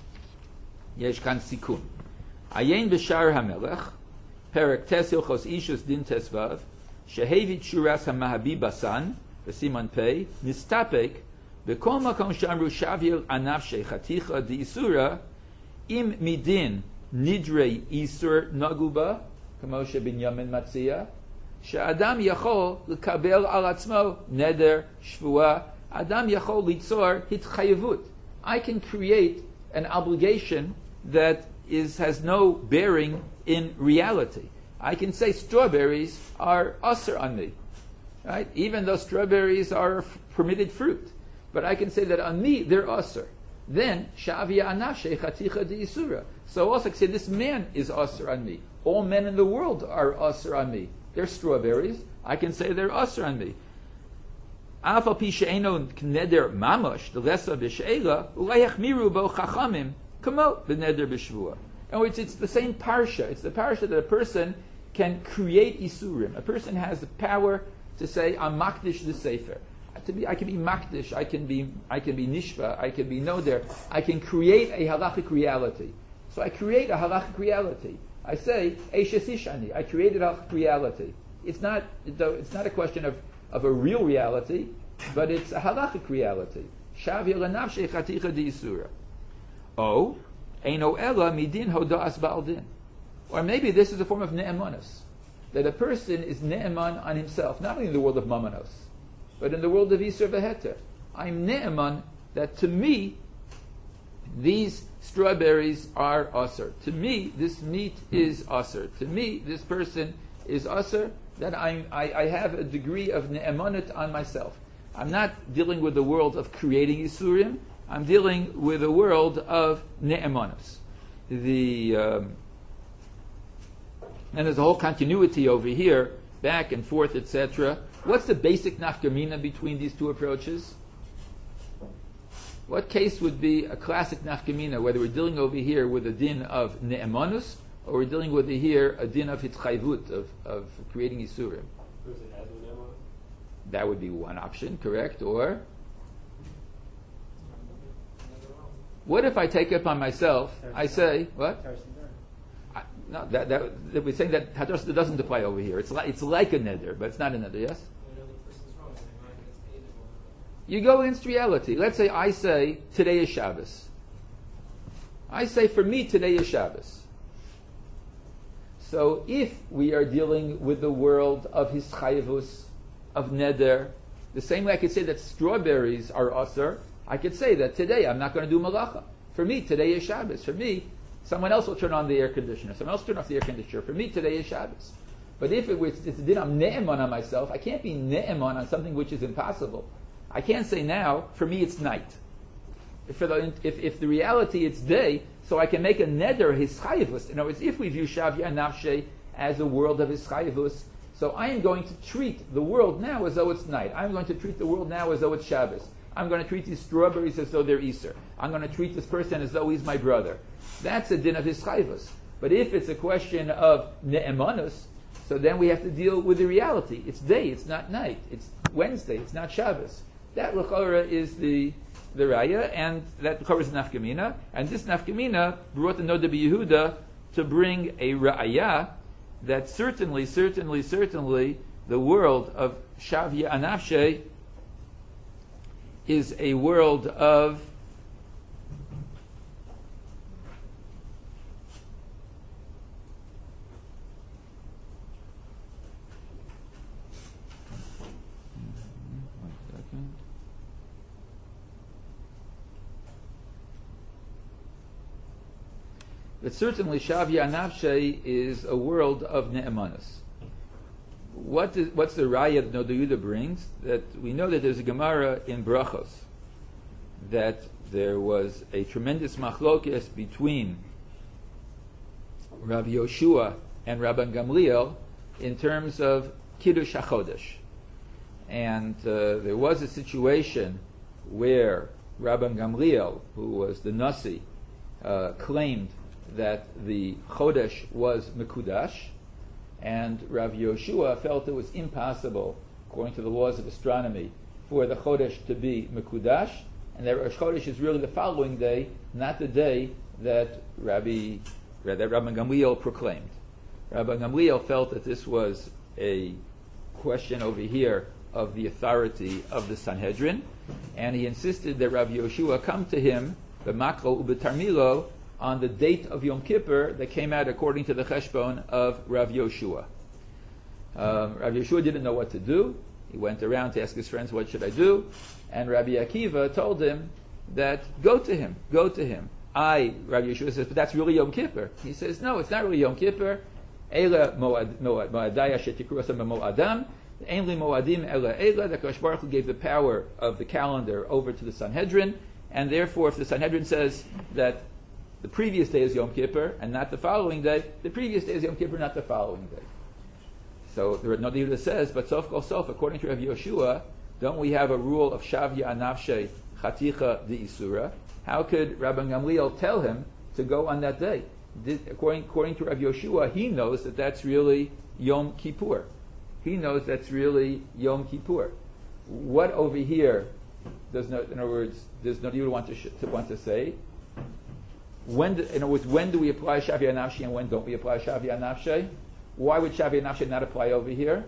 Yesh Kan Sikun. Ayin B'Shar HaMelech, Perek Tes Hilchos Ishus Din Tesvav, Shehevi Tshuras HaMahabi Basan, the Siman Pei, Nistapek, B'Kol Makom Shamru Shavir Anafshe Chaticha Di Isura, Im Midin Nidrei Isur Naguba, Kamoshe Binyamin Matzia, She'adam Yachol L'Kabel Al Atzmo Neder Shvua, Adam Yachol Litzor Hitchayevut. I can create an obligation that is has no bearing in reality. I can say strawberries are usher on me, right? Even though strawberries are f- permitted fruit, but I can say that on me they're usher. Then Shavia Anashe Chaticha Di Isura. So also I can say this man is usher on me. All men in the world are usher on me. They're strawberries. I can say they're usher on me. Afal pi she'eno kneder mamash the lesa b'she'ela ulayachmiru bo chachamim kamo b'neder b'shvua. In which it's the same parsha. It's the parsha that a person can create isurim. A person has the power to say, "I'm makdish the sefer." To be, I can be makdish. I can be, I can be nishva. I can be noder. I can create a halachic reality. So I create a halachic reality. I say, "Eishes ishani." I created a halachic reality. It's not, it's not a question of of a real reality, but it's a halachic reality. Shavir l'nafshei chaticha di isura. Oh, eino ela midin hoda'as ba'al din. Or maybe this is a form of ne'emanus, that a person is ne'eman on himself, not only in the world of mamanos, but in the world of isur v'heter. I'm ne'eman that to me, these strawberries are asur. To me, this meat is asur. To me, this person is asur, that I'm, I, I have a degree of ne'emanut on myself. I'm not dealing with the world of creating isurim. I'm dealing with the world of ne'emanus. The um, and there's a whole continuity over here, back and forth, et cetera. What's the basic nafkamina between these two approaches? What case would be a classic nafkamina, whether we're dealing over here with a din of ne'emanus, or we're dealing with here a din of hitchayvut, of, of creating isurim? Person has no name on it. That would be one option, correct? Or what if I take it upon myself? I say what? I, no, that, that, that we're saying that Hadarsa doesn't apply over here. It's like it's like a neder, but it's not a neder. Yes. You go against reality. Let's say I say today is Shabbos. I say for me today is Shabbos. So if we are dealing with the world of his chayvus, of neder, the same way I could say that strawberries are asur, I could say that today I'm not going to do malacha. For me, today is Shabbos. For me, someone else will turn on the air conditioner. Someone else will turn off the air conditioner. For me, today is Shabbos. But if it was, it's din I'm ne'eman on myself, I can't be ne'eman on something which is impossible. I can't say now, for me it's night. If, for the, if, if the reality it's day, so I can make a neder his chayvus. In other words, if we view Shavia Nafshe as a world of his chayvus, so I am going to treat the world now as though it's night. I'm going to treat the world now as though it's Shabbos. I'm going to treat these strawberries as though they're Easter. I'm going to treat this person as though he's my brother. That's a din of his chayvus. But if it's a question of ne'emanus, so then we have to deal with the reality. It's day, it's not night. It's Wednesday, it's not Shabbos. That l'chora is the the raya, and that covers nafkamina. And this nafkamina brought the Noda B'Yehuda to bring a raya that certainly, certainly, certainly the world of Shavia Anafshe is a world of But certainly Shavia Nafshe is a world of ne'emanus. What is, what's the raya that Noda B'Yehuda brings? That we know that there's a Gemara in Brachos that there was a tremendous machlokes between Rabbi Yoshua and Rabban Gamliel in terms of Kiddush HaChodesh. And uh, there was a situation where Rabban Gamliel, who was the Nasi, uh, claimed that the Chodesh was Mekudash, and Rav Yoshua felt it was impossible according to the laws of astronomy, for the Chodesh to be Mekudash, and that Rosh Chodesh is really the following day, not the day that Rabbi that Rabbi Gamliel proclaimed. Rabbi Gamliel felt that this was a question over here of the authority of the Sanhedrin, and he insisted that Rabbi Yoshua come to him, the Makro Ubetarmilo, on the date of Yom Kippur that came out according to the Cheshbon of Rav Yoshua. Um, Rav Yoshua didn't know what to do. He went around to ask his friends, what should I do? And Rabbi Akiva told him that go to him, go to him. I, Rabbi Yoshua says, but that's really Yom Kippur. He says, no, it's not really Yom Kippur. Eila mo'adaya shetikruasam mo'adam. Ainli mo'adim ela eila. The Kosh Baruch Hu gave the power of the calendar over to the Sanhedrin, and therefore if the Sanhedrin says that the previous day is Yom Kippur and not the following day, the previous day is Yom Kippur, not the following day. So the Rebbe Yehuda says, but sof kol sof, according to Rav Yoshua, don't we have a rule of Shavya Anavshe Chaticha Di Isura? How could Rabbi Gamliel tell him to go on that day? Did, according, according to Rav Yoshua, he knows that that's really Yom Kippur. He knows that's really Yom Kippur. What over here does no, in other words, does no Yehuda want to, sh- to want to say? When, do, in other words, when do we apply Shavya Anavshe and when don't we apply Shavya Anavshe? Why would Shavya Nafshe not apply over here?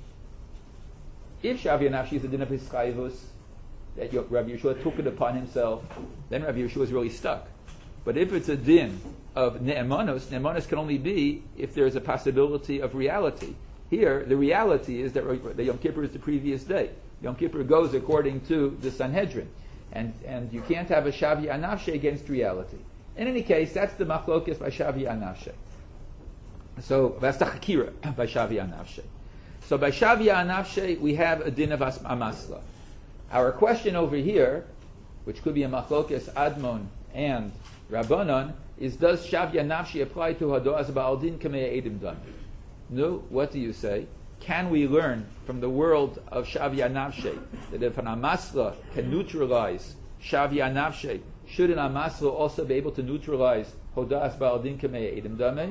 If Shavya Nafshe is a din of his chayvus, that Rabbi Yeshua took it upon himself, then Rabbi Yeshua is really stuck. But if it's a din of ne'emanos, ne'emanos can only be if there is a possibility of reality. Here, the reality is that the Yom Kippur is the previous day. Yom Kippur goes according to the Sanhedrin. And, and you can't have a Shavya Nafshe against reality. In any case, that's the machlokes by Shavya Nafshe. So that's the Chakira by Shavya Anavshe. So by Shavya Anavshe we have a din of Amasla. Our question over here, which could be a machlokes Admon and Rabbanon, is does Shavya Anavshe apply to Hadoaz Ba'al Din Kamei Edim Dan? No, what do you say? Can we learn from the world of Shavya Anavshe that if an Amasla can neutralize Shavya Anavshe, should an Amasla also be able to neutralize Hadoaz Ba'al Din Kamei Edim Dan?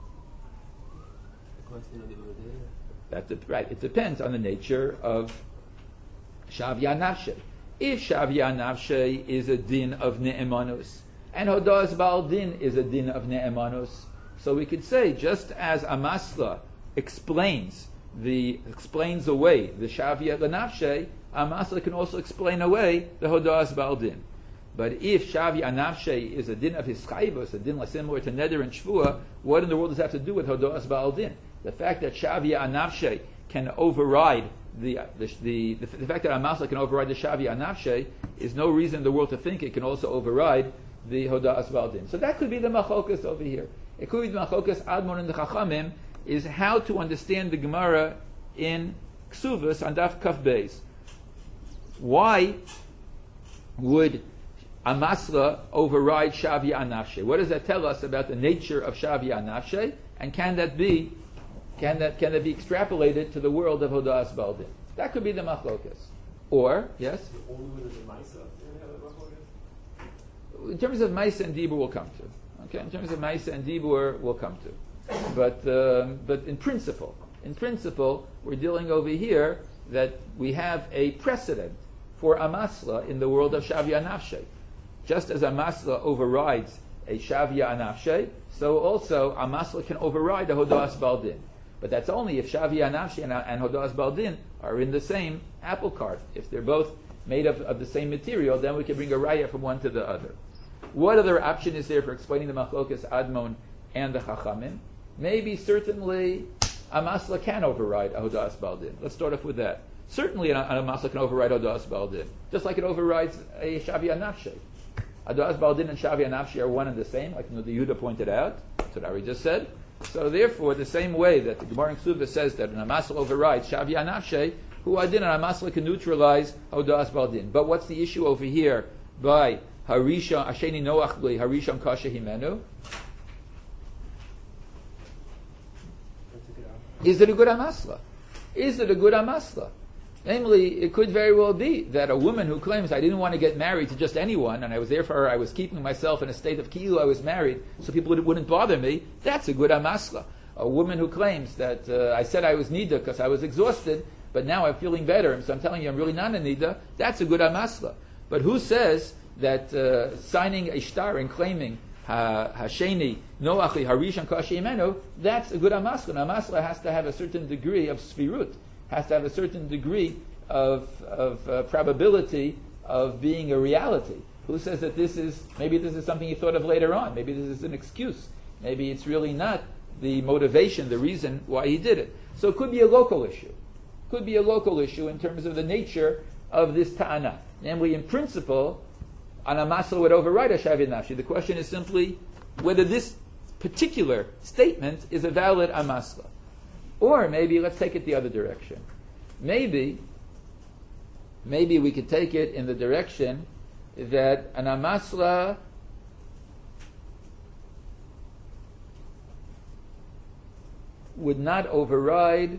That's it, right. It depends on the nature of Shavya Nafshe. If Shavya Nafshe is a din of Ne'emanus, and Hodaz Baal Din is a din of Ne'emanus, so we could say, just as Amasla explains the explains away the Shavya Nafshe, Amasla can also explain away the Hodaz Baal Din. But if Shavya Nafshe is a din of his chayvus, a din similar to Neder and Shvua, what in the world does that have to do with Hodaz Baal Din? The fact that Shavya Anavshe can override the the, the the the fact that Amasla can override the Shavya Anavshe is no reason in the world to think it can also override the Hoda'as Baldin. So that could be the machokas over here. It could be the machokas Admon and the Chachamim is how to understand the Gemara in Ksuvas on Daf Kaf Beis. Why would Amasla override Shavya Anavshe? What does that tell us about the nature of Shavya Anavshe? And can that be Can that can that be extrapolated to the world of Hoda'as Baldin? That could be the machlokas. Or, yes? The only way there's a Maisa, you're going to have that machlokas? In terms of Maisa and Dibur, we'll come to. Okay, in terms of Maisa and Dibur, we'll come to. But um, but in principle, in principle, we're dealing over here that we have a precedent for Amasla in the world of Shavya Anavshe. Just as Amasla overrides a Shavya Anavshe, so also Amasla can override a Hoda'as Baldin. But that's only if Shavya Anavshe and, and Hoda'as Baldin are in the same apple cart. If they're both made of, of the same material, then we can bring a raya from one to the other. What other option is there for explaining the machlokas Admon and the Chachamim? Maybe, certainly, Amasla can override a Hoda'as Baldin. Let's start off with that. Certainly, an, an Amasla can override Hoda'as Baldin, just like it overrides a Shavya Anavshe. Hoda'as Baldin and Shavya Anavshe are one and the same, like the Yehuda pointed out. That's what Ari just said. So therefore, the same way that the Gemara in Ksuvah says that an Amasla overrides Shavya Anavshe, who adin an Amasla can neutralize Hoda'as Baldin. But what's the issue over here by Harisham Asheni Noach Li Harisham Kasha Himenu? Is it a good Amasla? Is it a good Amasla? Namely, it could very well be that a woman who claims I didn't want to get married to just anyone, and I was therefore I was keeping myself in a state of kilu, I was married, so people wouldn't bother me. That's a good amasla. A woman who claims that uh, I said I was nida because I was exhausted, but now I'm feeling better, so I'm telling you I'm really not a nida, that's a good amasla. But who says that uh, signing a shtar and claiming hasheni noachi harishan kashimenu, that's a good amasla? An amasla has to have a certain degree of svirut, has to have a certain degree of, of uh, probability of being a reality. Who says that this is, maybe this is something he thought of later on, maybe this is an excuse, maybe it's really not the motivation, the reason why he did it. So it could be a local issue. Could be a local issue in terms of the nature of this ta'ana. Namely, in principle, an amasla would override a shavit nafshi. The question is simply whether this particular statement is a valid amasla. Or maybe, let's take it the other direction. Maybe, maybe we could take it in the direction that an amasla would not override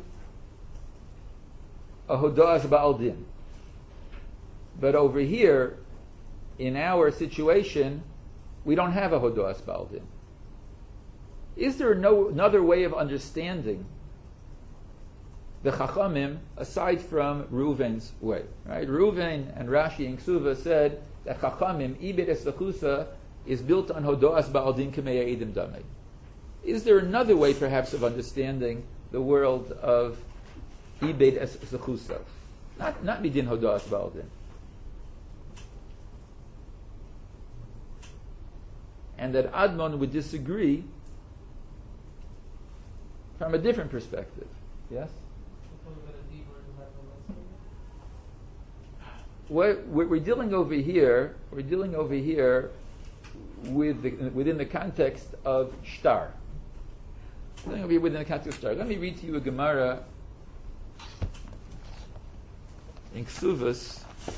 a hoda'as ba'al din. But over here, in our situation, we don't have a hoda'as ba'al din. Is there no another way of understanding the Chachamim aside from Reuven's way? Right? Reuven and Rashi and Ksuva said that Chachamim, Ibed Eslechusa, is built on hoda'as ba'al din k'mei edim damei. Is there another way, perhaps, of understanding the world of Ibed Eslechusa? Not not midin hoda'as ba'al din. And that Admon would disagree from a different perspective. Yes? We're, we're dealing over here, we're dealing over here with the, within the context of shtar. We're dealing over here within the context of shtar. Let me read to you a Gemara in Ksuvas.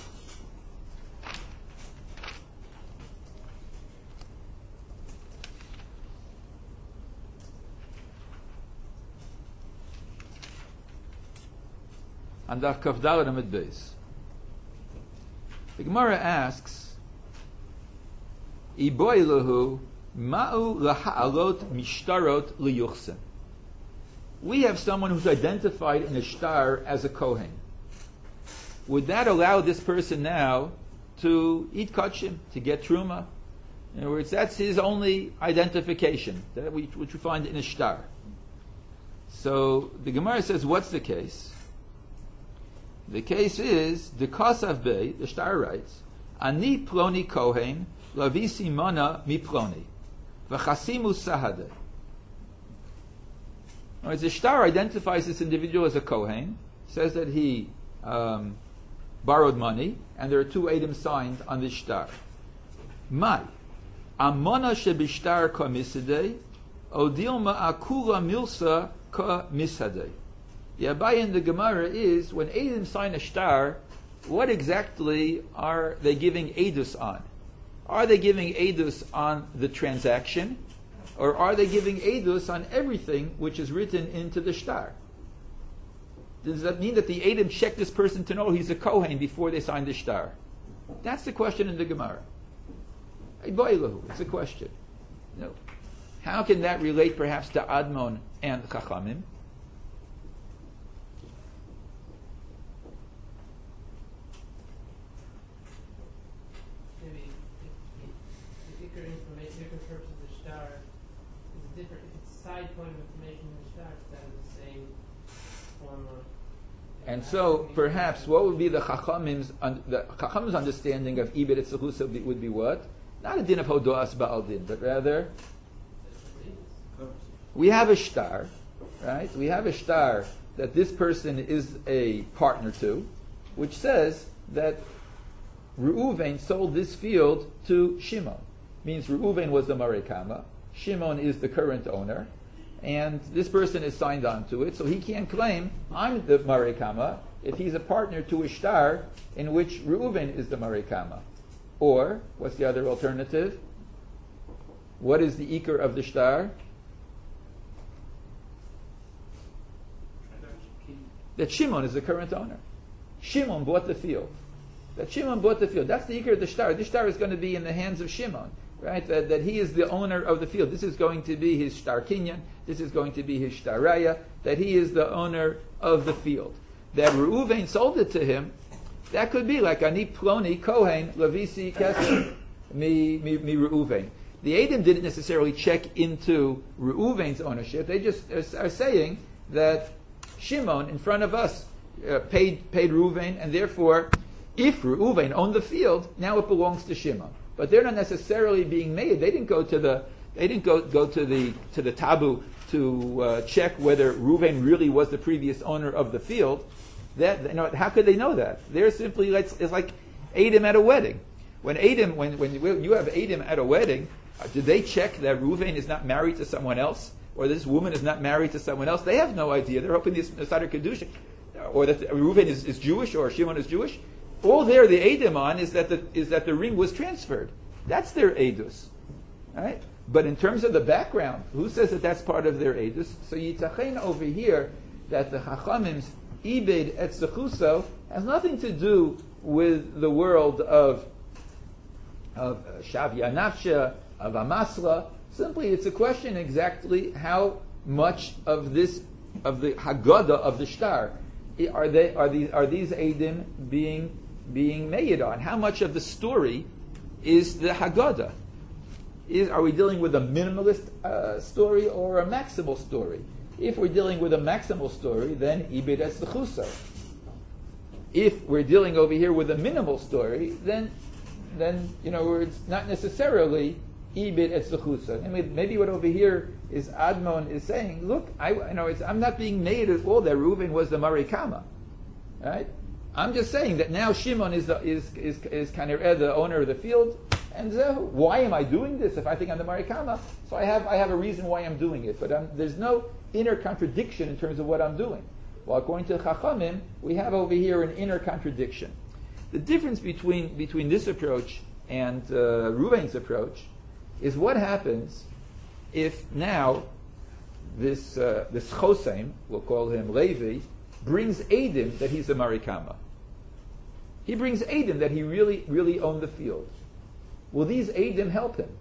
On Daf Kaf Daled Amud Beis. The Gemara asks, Iboilahu ma'u laha'alot mishtarot liyuchsen. We have someone who's identified in a shtar as a Kohen. Would that allow this person now to eat kachim, to get truma? In other words, that's his only identification, that we, which we find in a shtar. So the Gemara says, what's the case? The case is, the Kosav Bey, the shtar writes, Ani ploni kohen, lavisi mana mi ploni, v'chasimu sahade. The shtar identifies this individual as a kohen, says that he um, borrowed money, and there are two edim signed on this shtar. Mai, amona shebishtar ka misadei, odilma akula milsa ka misadei. The Abaye in the Gemara is, when Eidim sign a shtar, what exactly are they giving Eidus on? Are they giving Eidus on the transaction, or are they giving Eidus on everything which is written into the shtar? Does that mean that the Eidim check this person to know he's a Kohen before they sign the shtar? That's the question in the Gemara. It's a question. No. How can that relate perhaps to Admon and Chachamim? And so, perhaps, what would be the Chachamim's, un, the Chachamim's understanding of Ibed Etzechusa would be what? Not a din of Hodoas Ba'al Din, but rather, we have a shtar, right? We have a shtar that this person is a partner to, which says that Reuven sold this field to Shimon. Means Reuven was the Marekama, Shimon is the current owner, and this person is signed on to it, so he can't claim, I'm the Marekama, if he's a partner to a shtar in which Reuven is the Marekama. Or, what's the other alternative? What is the ikar of the shtar? That Shimon is the current owner. Shimon bought the field. That Shimon bought the field. That's the ikar of the shtar. This shtar is going to be in the hands of Shimon. Right? That, that he is the owner of the field. This is going to be his shtar kinyan. This is going to be his shtar raya. That he is the owner of the field. that Reuven sold it to him, that could be like Ani Ploni Kohen Levisi Keser mi mi mi Reuven. The Edom didn't necessarily check into Reuven's ownership. They just are saying that Shimon in front of us uh, paid paid Reuven, and therefore, if Reuven owned the field, now it belongs to Shimon. But they're not necessarily being made. They didn't go to the they didn't go go to the to the tabu to uh, check whether Reuven really was the previous owner of the field. That you know, how could they know that? They're simply like it's like Edom at a wedding. When Edom, when when you have Edom at a wedding, uh, did they check that Reuven is not married to someone else, or this woman is not married to someone else? They have no idea. They're hoping this Sadar Kedusha, or that Reuven is, is Jewish, or Shimon is Jewish. All there the Edom on is that the is that the ring was transferred. That's their edus, right? But in terms of the background, who says that that's part of their edus? So Yitachen over here that the Chachamim's Ibed et Sechuso has nothing to do with the world of of Shavya Nafsha, of Amasla. Simply, it's a question exactly how much of this of the Haggadah of the Shtar are they are these are these Eidim being being made on? How much of the story is the Haggadah? Is are we dealing with a minimalist uh, story or a maximal story? If we're dealing with a maximal story, then Ibid es Lechuso. If we're dealing over here with a minimal story, then then you know it's not necessarily Ibid es Lechuso. I mean, maybe what over here is Admon is saying, look, I you know it's, I'm not being made at all that Reuven was the Marikama, right? I'm just saying that now Shimon is the, is is is kind of the owner of the field, and uh, why am I doing this if I think I'm the Marikama? So I have I have a reason why I'm doing it, but I'm, there's no inner contradiction in terms of what I'm doing. Well, according to Chachamim, we have over here an inner contradiction. The difference between between this approach and uh, Reuven's approach is what happens if now this uh, this Chosem, we'll call him Levi, brings Eidim that he's a Marikama. He brings Eidim that he really, really owned the field. Will these Eidim help him?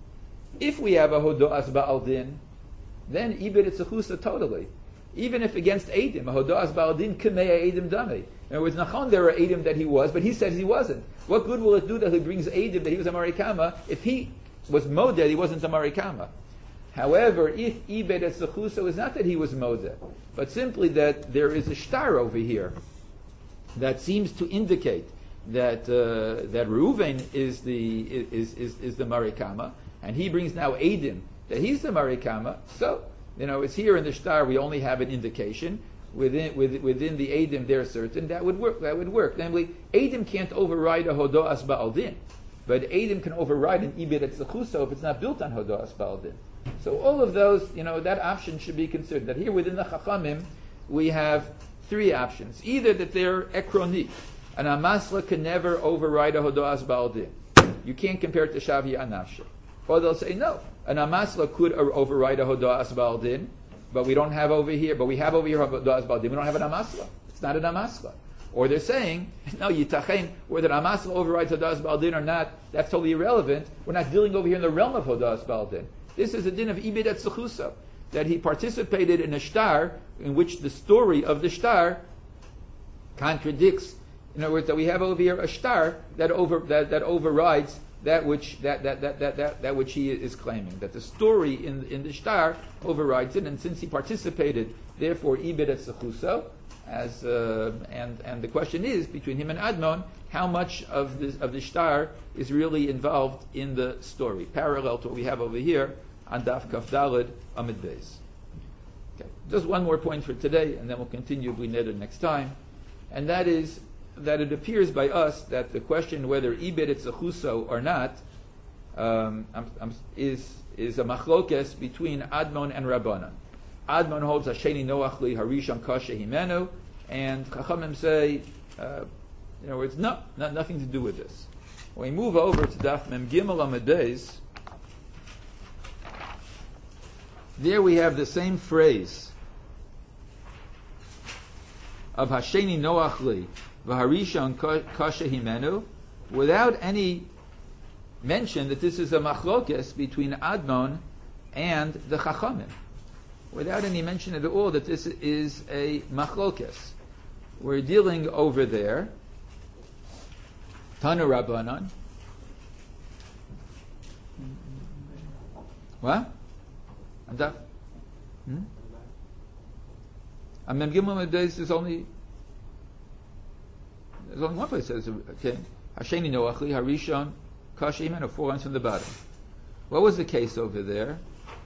If we have a Hodoas Ba'al Din, then Ibid Etzachusa totally. Even if against Eidim, a Hodoas Ba'al Din K'mei Eidim Damei. In other words, Nachon, there are Eidim that he was, but he says he wasn't. What good will it do that he brings Eidim that he was a Marikama if he was Modeh, he wasn't a Marikama? However, if Ibed Etzachusa is not that he was Modeh, but simply that there is a shtar over here that seems to indicate that uh, that Reuven is the is, is is the Marikama, and he brings now Eidim that he's the Marikama. So you know, it's here in the shtar we only have an indication within within, within the Eidim they're certain that would work. That would work. Namely, Eidim can't override a Hodoas Ba'al Din, but Eidim can override an Ibed Etzachusa if it's not built on Hodoas Ba'al Din. So all of those, you know, that option should be considered. That here within the Chachamim, we have three options. Either that they're ekroni. An Amasla can never override a Hodoas Ba'al Din. You can't compare it to Shavya Anafsha. Or they'll say, no, an Amasla could override a Hodoas Ba'al Din, but we don't have over here, but we have over here a Hodoas Ba'al Din. We don't have an Amasla. It's not an Amasla. Or they're saying, no, Yitachen, whether an Amasla overrides Hodoas Ba'al Din or not, that's totally irrelevant. We're not dealing over here in the realm of Hodoas Ba'al Din. This is a din of Ibid Etzachusa, that he participated in a shtar in which the story of the shtar contradicts. In other words, that we have over here a shtar that over that, that overrides that which that that, that, that, that that which he is claiming. That the story in in the shtar overrides it, and since he participated, therefore Ibid Etzachusa. As uh, and and the question is between him and Admon, how much of this of the shtar is really involved in the story, parallel to what we have over here on Daf Kaf Daled Amid Beis. Okay, just one more point for today, and then we'll continue Bli Neder next time, and that is that it appears by us that the question whether Ibed Etzachuso or not um, um, um, is is a machlokes between Admon and Rabbanan. Admon holds Hasheni Noach Li Harishon Kasha Himenu, and Chachamim say, uh, you know, it's no, not nothing to do with this. When we move over to Daf Mem Gimel Amid Beis, there we have the same phrase of Hasheni Noach Li V'Harishon Kasha Himenu, without any mention that this is a machlokes between Admon and the Chachamim. Without any mention at all that this is a machlokes. we're dealing over there. Tanu Rabbanan. What? I'm done. Hmm? And Mem Gimel days is only there's only one place that says okay. Hasheni Noachli Harishon Kashim and four lines from the bottom. What was the case over there?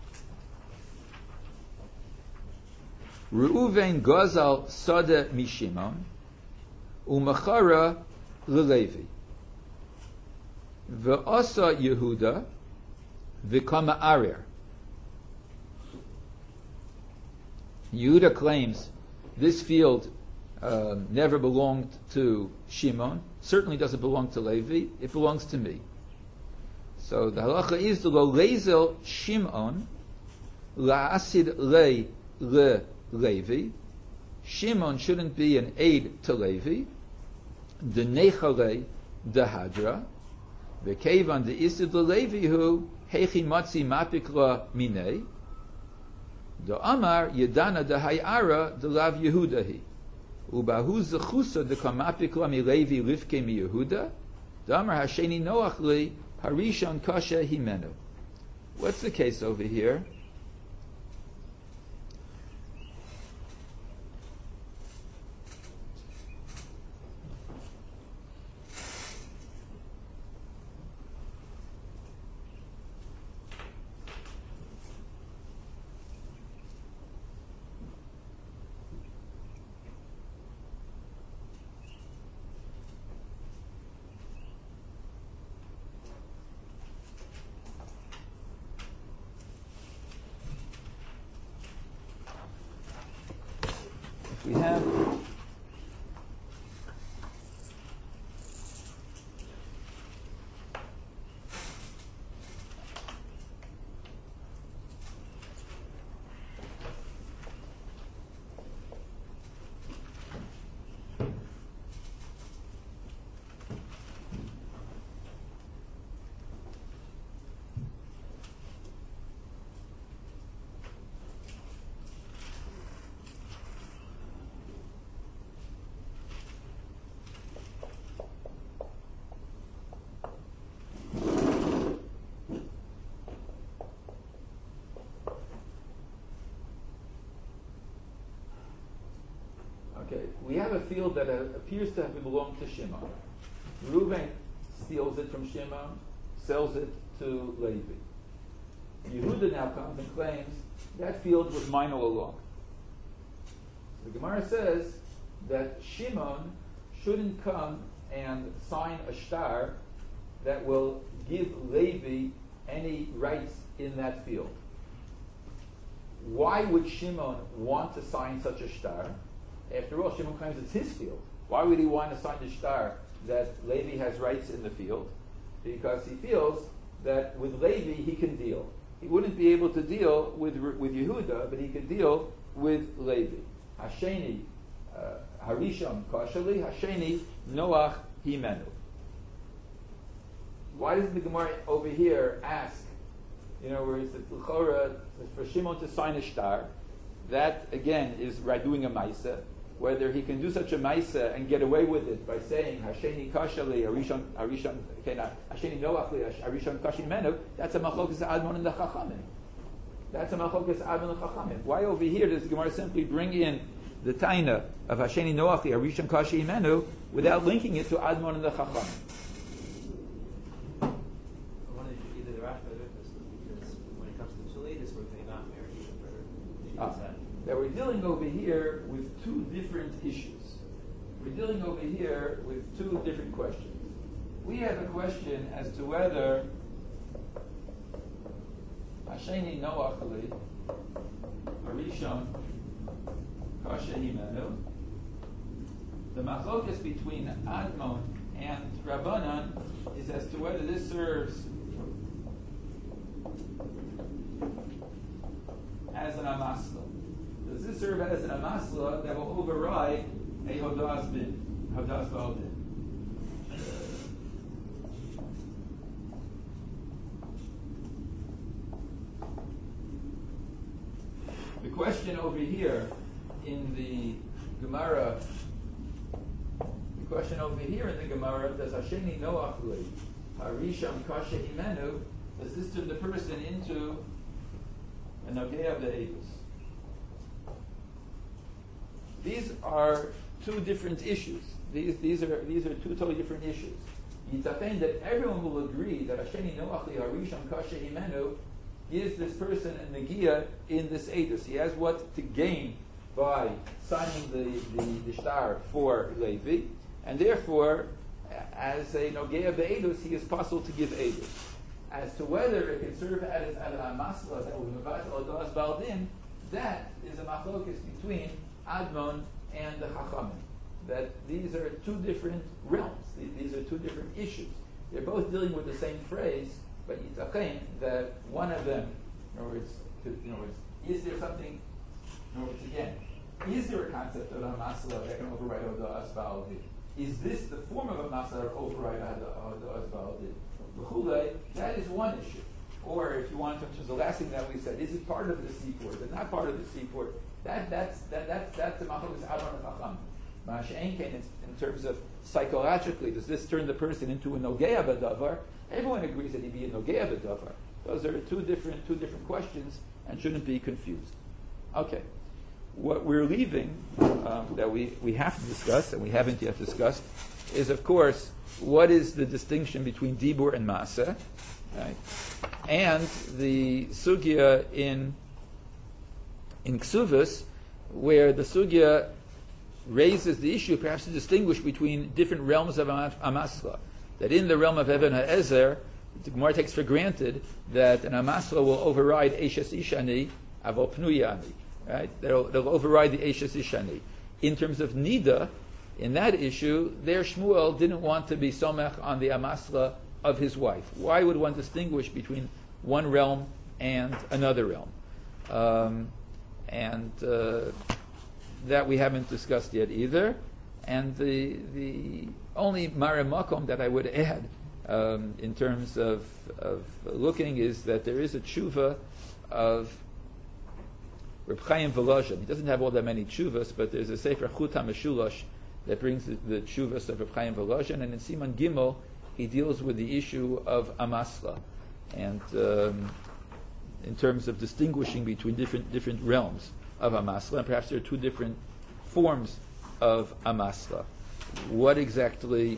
Reuven Gozal Sada Mishimon Umachara Lelevi Ve'asa Yehuda V'kama Arir. Yehuda claims this field uh, never belonged to Shimon, certainly doesn't belong to Levi, it belongs to me. So the halacha is the lo lezel Shimon la'asid le le Levi. Shimon shouldn't be an aid to Levi. The nechale the hadra. V'kevan the isid le Levi hu hechi matzi mapik la minei. The Amar Yedana the Hayara the Lav Yehudahi. Ubahu zechusa the kamapik la mi Levi lifke mi Yehuda. The Amar Hasheni Noach li Harishon kasha himenu. What's the case over here? We have Okay, we have a field that uh, appears to have belonged to Shimon. Reuven steals it from Shimon, sells it to Levi. Yehuda now comes and claims that field was mine all along. The Gemara says that Shimon shouldn't come and sign a shtar that will give Levi any rights in that field. Why would Shimon want to sign such a shtar? After all, Shimon claims it's his field. Why would he want to sign the shtar that Levi has rights in the field? Because he feels that with Levi he can deal. He wouldn't be able to deal with with Yehuda, but he could deal with Levi. Hasheni, uh, Harishon Kashali, Hasheni Noach Himenu. Why doesn't the Gemara over here ask, you know, where it's L'chora for Shimon to sign a shtar? That again is right doing a maisa. Whether he can do such a maisa and get away with it by saying Hasheni Kashali, Harishon Harishon Hasheni Noach Harishon Kashi Menu, that's a machlokas Admon and the Chachamim. That's a machlokas Admon and the Chachamim. Why over here does the Gemara simply bring in the taina of Hasheni Noach Harishon Kashi Menu without linking it to Admon and the Chachamim? Either the Rashi or the because when it comes to the latest, we're going not marry for Ah, that we're dealing over here with two different issues. We're dealing over here with two different questions. We have a question as to whether Hasheni Noach li Harishon Kasha Himenu. The machlokas between Admon and Rabbanan is as to whether this serves as an amasla. Does this serve as an amasla that will override a hodas bin, hodas ba'al din? The question over here in the Gemara question over here in the Gemara, does Hasheni Noach Li, Harisham Kasha Himenu, does this turn the person into a Nogea Be'edus? These are two different issues. These, these, are, these are two totally different issues. Yitafen that everyone will agree that Hasheni Noach Li, Harisham Kasha Himenu gives this person a Negia in this Edus. He has what to gain by signing the, the, the shtar for Levi, and therefore, as a Nogea Be'edus, he is possible to give Edus. As to whether it can serve as a masla that will be mevatel odas baldin, that is a machlokes between Admon and the Chachamim. That these are two different realms. These are two different issues. They're both dealing with the same phrase, but yitachen that one of them, in other words, in other words, is there something? In other words, again, is there a concept of a masla that can override odas baldin? Is this the form of a masla that override odas baldin? That is one issue. Or if you want to, which is the last thing that we said, is it part of the seaport? Is it not part of the seaport? That that's that that that's the machlokes Admon and Chacham. Ma'ashe'enkein in terms of psychologically, does this turn the person into a nogea b'davar? Everyone agrees that he be a nogea b'davar. Those are two different two different questions and shouldn't be confused. Okay, what we're leaving um, that we we have to discuss and we haven't yet discussed is, of course, what is the distinction between dibur and maaseh, right? And the sugya in in Ksuvas, where the sugya raises the issue, perhaps to distinguish between different realms of amasla. That in the realm of Even HaEzer, the Gemara takes for granted that an amasla will override Eishes Ishani, Avol Pnuyani, right? They'll, they'll override the Eishes Ishani. In terms of nida, in that issue, there Shmuel didn't want to be somech on the amasla of his wife. Why would one distinguish between one realm and another realm? Um, and uh, that we haven't discussed yet either. And the the only Mara Makom that I would add um, in terms of, of looking is that there is a tshuva of Reb Chaim Volozhin. He doesn't have all that many tshuvas, but there's a Sefer Chut HaMeshulash that brings the, the tshuvas of Reb Chaim Volozhin, and in Siman Gimel he deals with the issue of amasla, and um, in terms of distinguishing between different different realms of amasla, and perhaps there are two different forms of amasla. What exactly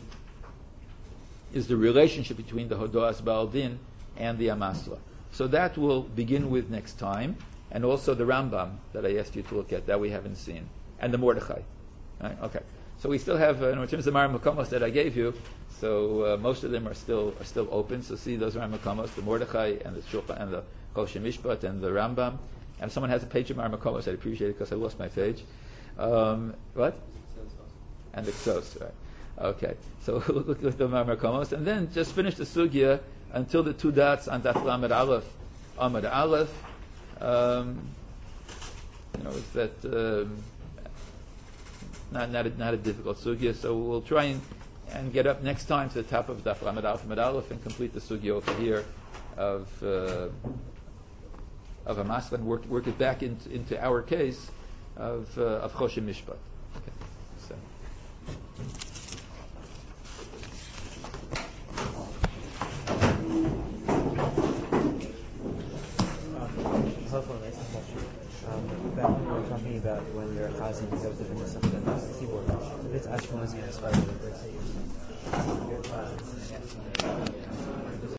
is the relationship between the Hodoas Ba'al and the amasla? So that we'll begin with next time, and also the Rambam that I asked you to look at that we haven't seen, and the Mordechai. Right? Okay. So we still have, uh, in terms of Mara Makomos that I gave you, so uh, most of them are still are still open. So see those Mara Makomos, the Mordechai and the Shulchan and the Kol Shemishpat and the Rambam. And if someone has a page of Mara Makomos, I'd appreciate it because I lost my page. Um, what? And the Ksos, right? Okay. So look at the Mara Makomos, and then just finish the sugya until the two dots on Daf Lamed Aleph, Amud Aleph. Um, you know, it's that. Um, Not not a, not a difficult sugya, so we'll try and, and get up next time to the top of Daf Lamed Aleph Amud Aleph and complete the sugya over here of uh, of a masla and work work it back into into our case of uh, of Choshen Mishpat. Okay. So. Um, back when we were talking about when you're chazing to go to the something about the keyboard, if it's Ashkenazi, it's